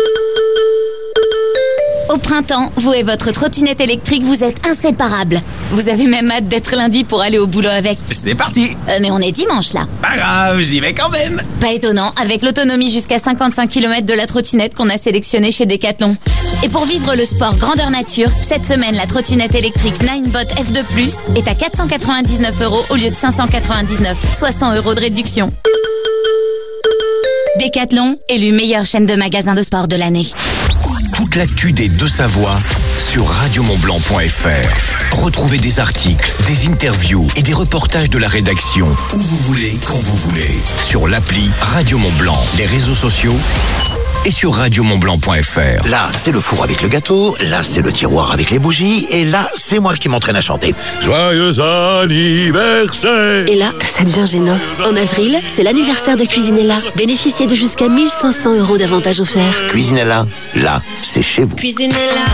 Au printemps, vous et votre trottinette électrique, vous êtes inséparables. Vous avez même hâte d'être lundi pour aller au boulot avec. C'est parti. Mais on est dimanche là. Pas grave, j'y vais quand même. Pas étonnant, avec l'autonomie jusqu'à 55 km de la trottinette qu'on a sélectionnée chez Decathlon. Et pour vivre le sport grandeur nature, cette semaine, la trottinette électrique Ninebot F2+, est à 499 € au lieu de 599, 60 € de réduction. Decathlon, élu meilleure chaîne de magasins de sport de l'année. Toute l'actu des Deux-Savoie sur radiomontblanc.fr. Retrouvez des articles, des interviews et des reportages de la rédaction où vous voulez, quand vous voulez. Sur l'appli Radio Mont-Blanc, les réseaux sociaux et sur radiomontblanc.fr. Là, c'est le four avec le gâteau, là, c'est le tiroir avec les bougies, et là, c'est moi qui m'entraîne à chanter. Joyeux anniversaire! Et là, ça devient gênant. En avril, c'est l'anniversaire de Cuisinella. Bénéficiez de jusqu'à 1 500 € d'avantages offerts. Cuisinella, là, c'est chez vous. Cuisinella,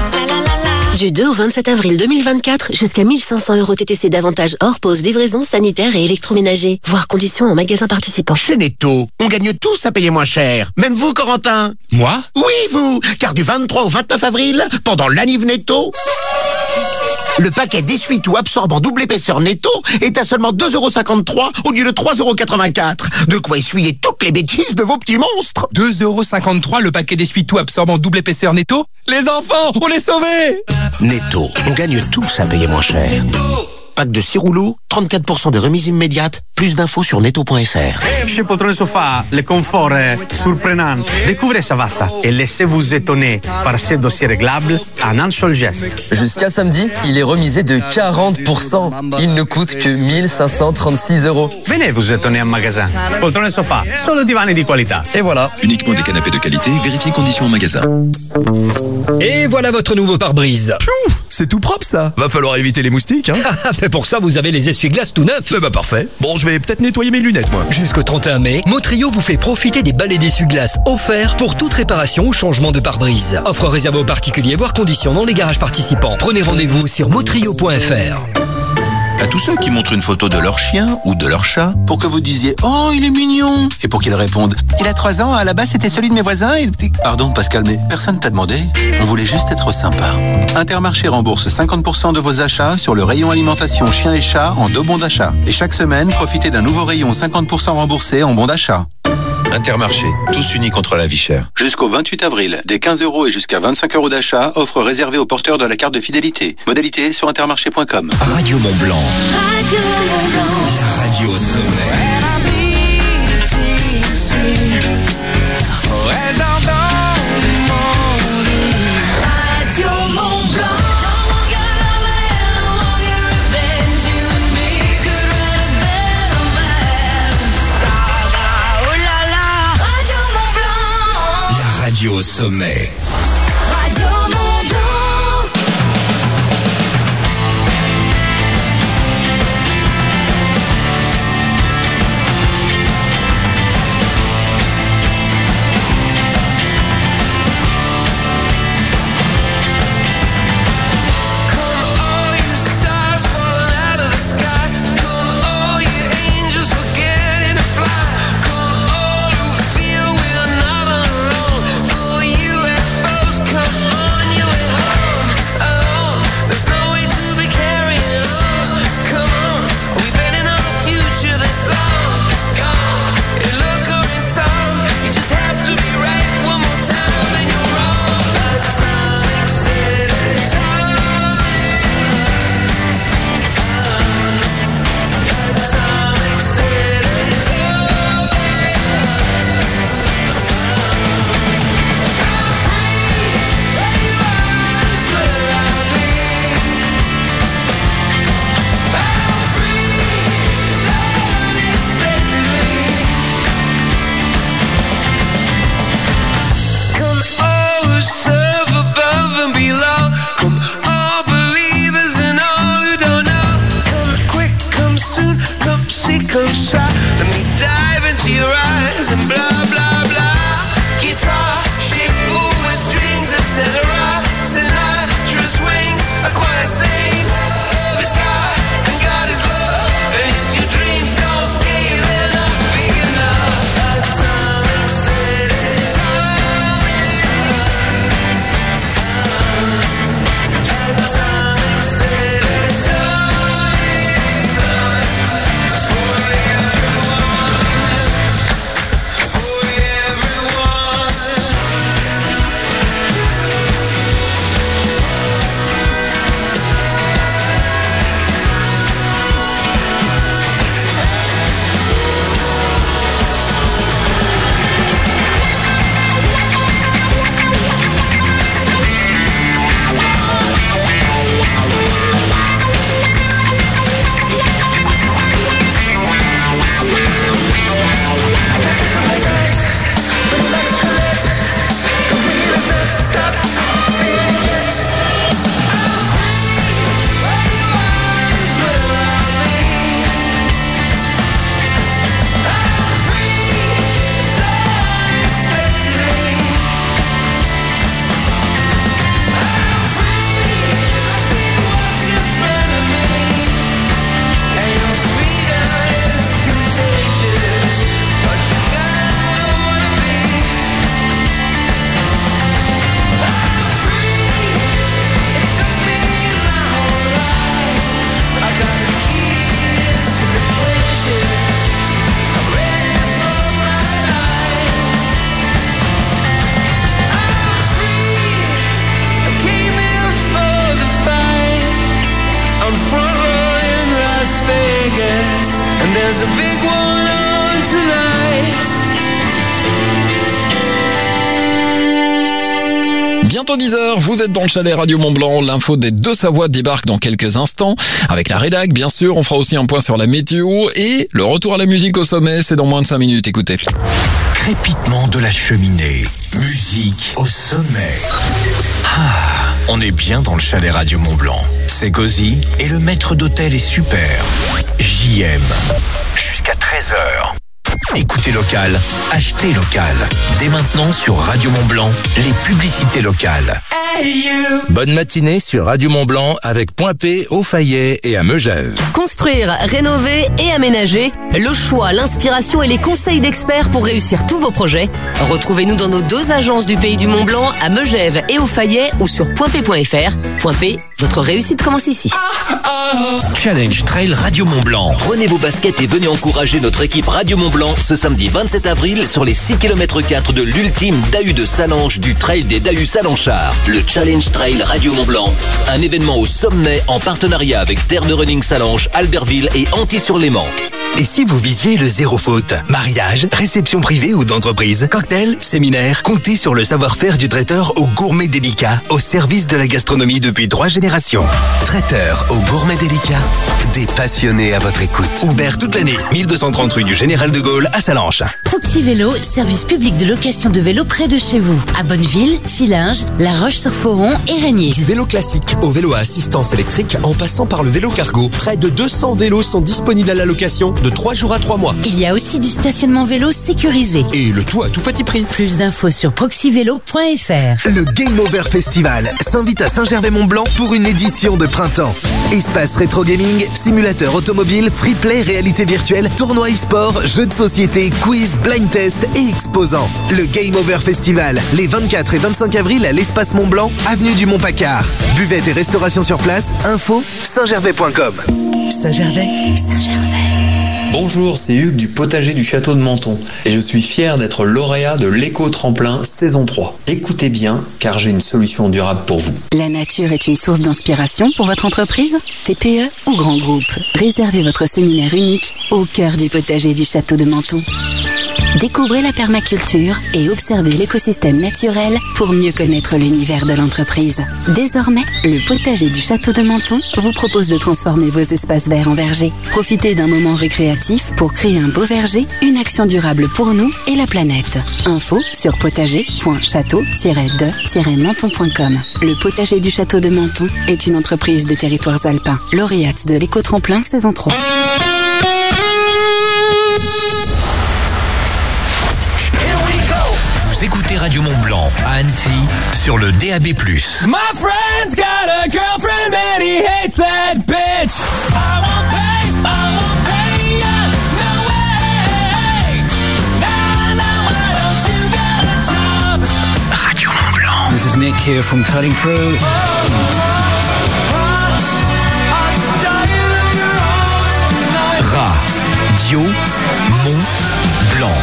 Du 2 au 27 avril 2024, jusqu'à 1 500 € TTC d'avantages hors pause, livraison, sanitaire et électroménager. Voir conditions en magasin participant. Chez Netto, on gagne tous à payer moins cher. Même vous, Corentin. Moi? Oui, vous. Car du 23 au 29 avril, pendant l'anniv Netto, le paquet d'essuie-tout absorbant double épaisseur Netto est à seulement 2,53 € au lieu de 3,84 €. De quoi essuyer toutes les bêtises de vos petits monstres. 2,53 € le paquet d'essuie-tout absorbant double épaisseur Netto? Les enfants, on est sauvés! Netto, on gagne tous à payer moins cher. Pack de 6 rouleaux, 34% de remise immédiate. Plus d'infos sur netto.fr. Chez Poltrone Sofa, le confort est surprenant. Découvrez Savassa et laissez-vous étonner par ces dossiers réglables en un seul geste. Jusqu'à samedi, il est remisé de 40%. Il ne coûte que 1 536 €. Venez vous étonner en magasin. Poltrone Sofa, solo divani di qualità. Et voilà. Uniquement des canapés de qualité, vérifiez conditions en magasin. Et voilà votre nouveau pare-brise. C'est tout propre ça. Va falloir éviter les moustiques, hein. Mais pour ça, vous avez les essuie-glaces tout neufs. Bah parfait. Bon, je vais peut-être nettoyer mes lunettes, moi. Jusqu'au 31 mai, Motrio vous fait profiter des balais d'essuie-glaces offerts pour toute réparation ou changement de pare-brise. Offre réservée aux particuliers, voire conditions dans les garages participants. Prenez rendez-vous sur motrio.fr. À tous ceux qui montrent une photo de leur chien ou de leur chat pour que vous disiez « Oh, il est mignon !» et pour qu'ils répondent « Il a 3 ans, à la base c'était celui de mes voisins et... » Pardon Pascal, mais personne t'a demandé. On voulait juste être sympa. Intermarché rembourse 50% de vos achats sur le rayon alimentation chien et chat en 2 bons d'achat. Et chaque semaine, profitez d'un nouveau rayon 50% remboursé en bons d'achat. Intermarché, tous unis contre la vie chère. Jusqu'au 28 avril, des 15 € et jusqu'à 25 € d'achat, offre réservée aux porteurs de la carte de fidélité. Modalité sur intermarché.com. Radio Mont-Blanc. Radio Mont-Blanc. La radio au sommet. Radio au sommet. Radio Mont-Blanc. Come shot, let me dive into your eyes and blah blah blah. Guitar, shape, with strings, etc. Sinatra swings, a choir sings. Love is God and God is love. And if your dreams don't scale, they're not big enough. Atomic City, Atomic City. For one on tonight. Bientôt 10h, vous êtes dans le chalet Radio Mont-Blanc. L'info des deux Savoies débarque dans quelques instants. Avec la rédac, bien sûr, on fera aussi un point sur la météo et le retour à la musique au sommet, c'est dans moins de 5 minutes, écoutez. Crépitement de la cheminée, musique au sommet. Ah, on est bien dans le chalet Radio Mont-Blanc. C'est cosy et le maître d'hôtel est super. JM, jusqu'à 13h. Écoutez local, achetez local. Dès maintenant sur Radio Mont-Blanc, les publicités locales. Bonne matinée sur Radio Mont-Blanc avec Point P, au Fayet et à Megève. Construire, rénover et aménager, le choix, l'inspiration et les conseils d'experts pour réussir tous vos projets. Retrouvez-nous dans nos deux agences du Pays du Mont-Blanc, à Megève et au Fayet ou sur pointp.fr. Point P, votre réussite commence ici. Challenge Trail Radio Mont-Blanc. Prenez vos baskets et venez encourager notre équipe Radio Mont-Blanc ce samedi 27 avril sur les 6 km 4 de l'ultime Dahu de Sallanches du Trail des Dahu Sallanchard. Le Challenge Trail Radio Mont-Blanc. Un événement au sommet en partenariat avec Terre de Running Sallanches, Albertville et Antilly-sur-Léman. Et si vous visiez le zéro faute? Mariage, réception privée ou d'entreprise, cocktail, séminaire, comptez sur le savoir-faire du traiteur au gourmet délicat, au service de la gastronomie depuis 3 générations. Traiteur au gourmet délicat, des passionnés à votre écoute. Ouvert toute l'année, 1230 rue du Général de Gaulle à Sallanches. Proxy Vélo, service public de location de vélo près de chez vous. À Bonneville, Fillinges, La Roche-sur-Foron et Régnier. Du vélo classique au vélo à assistance électrique en passant par le vélo cargo. Près de 200 vélos sont disponibles à la location de 3 jours à 3 mois. Il y a aussi du stationnement vélo sécurisé. Et le tout à tout petit prix. Plus d'infos sur proxyvélo.fr. Le Game Over Festival s'invite à Saint-Gervais-Mont-Blanc pour une édition de printemps. Espace rétro gaming, simulateur automobile, free play, réalité virtuelle, tournoi e-sport, jeux de société, quiz, blind test et exposants. Le Game Over Festival, les 24 et 25 avril à l'Espace Mont-Blanc, avenue du Mont-Paccard. Buvette et restauration sur place, info saintgervais.com. Saint-Gervais, Saint-Gervais. Bonjour, c'est Hugues du potager du château de Menton et je suis fier d'être lauréat de l'éco-tremplin saison 3. Écoutez bien car j'ai une solution durable pour vous. La nature est une source d'inspiration pour votre entreprise, TPE ou grand groupe. Réservez votre séminaire unique au cœur du potager du château de Menton. Découvrez la permaculture et observez l'écosystème naturel pour mieux connaître l'univers de l'entreprise. Désormais, le potager du château de Menton vous propose de transformer vos espaces verts en verger. Profitez d'un moment récréatif pour créer un beau verger, une action durable pour nous et la planète. Info sur potager.château-de-menton.com. Le potager du château de Menton est une entreprise des territoires alpins, lauréate de l'éco-tremplin saison 3. Vous écoutez Radio Mont-Blanc à Annecy sur le DAB+. My friend's got a girlfriend and he hates that bitch. I won't pay ya, no way. Nah, why don't you get a job? Radio Mont-Blanc. This is Nick here from Cutting Crew. Radio Mont-Blanc.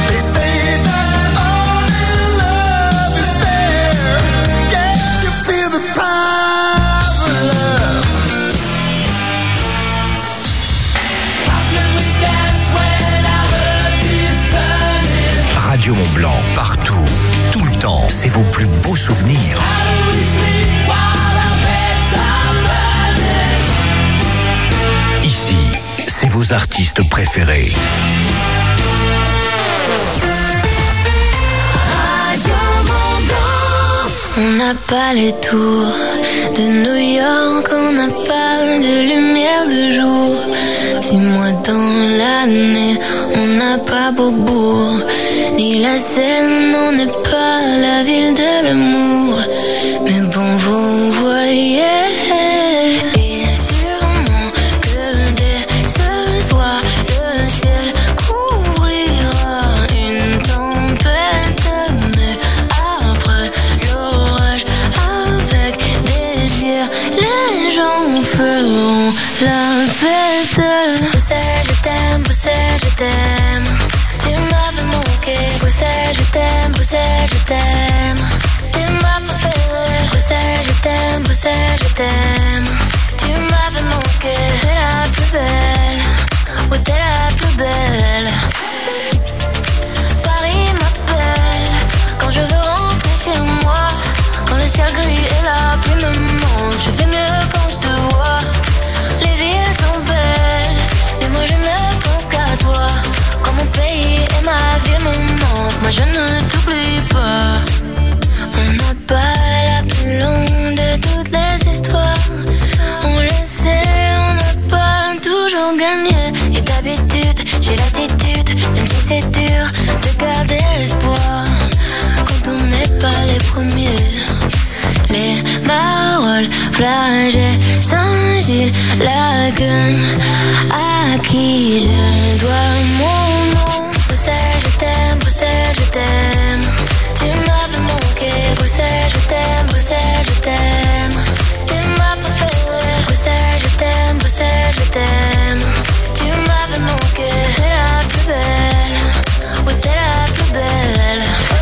Radio Mont-Blanc, partout, tout le temps, c'est vos plus beaux souvenirs. Ici, c'est vos artistes préférés. On n'a pas les tours de New York, on n'a pas de lumière de jour. 6 mois dans l'année, on n'a pas Beaubourg, ni la Seine, on n'est pas la ville de l'amour. Mais bon, vous voyez, et sûrement que dès ce soir, le ciel couvrira une tempête. Mais après l'orage, avec des bières, les gens feront la fête. Bruxelles, je t'aime, Bruxelles, je t'aime. Tu m'avais manqué, Bruxelles, je t'aime, Bruxelles, je t'aime. T'es ma préférée, Bruxelles, je t'aime, Bruxelles, je t'aime. Tu m'avais manqué, t'es la plus belle, oh t'es la plus belle. J'ai l'attitude, même si c'est dur, de garder espoir quand on n'est pas les premiers. Les paroles flagées, Saint-Gilles, la gueule, à qui je dois mon nom. Bruxelles, je t'aime, Bruxelles, je t'aime. Tu m'avais manqué, Bruxelles, je t'aime, Bruxelles, je t'aime. T'es ma préférée, Bruxelles, je t'aime, Bruxelles, je t'aime. Tu m'avais manqué, t'es la plus belle, oui t'es la plus belle.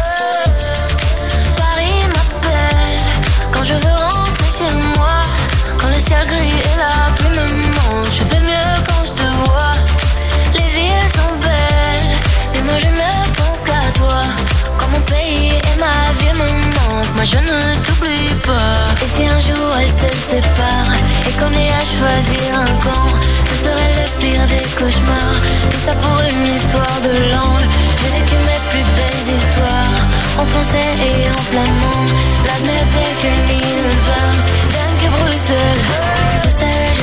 Paris m'appelle, quand je veux rentrer chez moi. Quand le ciel gris et la pluie me manquent, je fais mieux quand je te vois. Les villes sont belles, mais moi je ne pense qu'à toi. Quand mon pays et ma vie me manquent, moi je ne t'oublie pas. Et si un jour elles se séparent et qu'on ait à choisir un camp, ce serait le pire des cauchemars. Tout ça pour une histoire de langue. J'ai vécu mes plus belles histoires en français et en flamand. La merde c'est qu'une île femme, bien que Bruxelles, Bruxelles.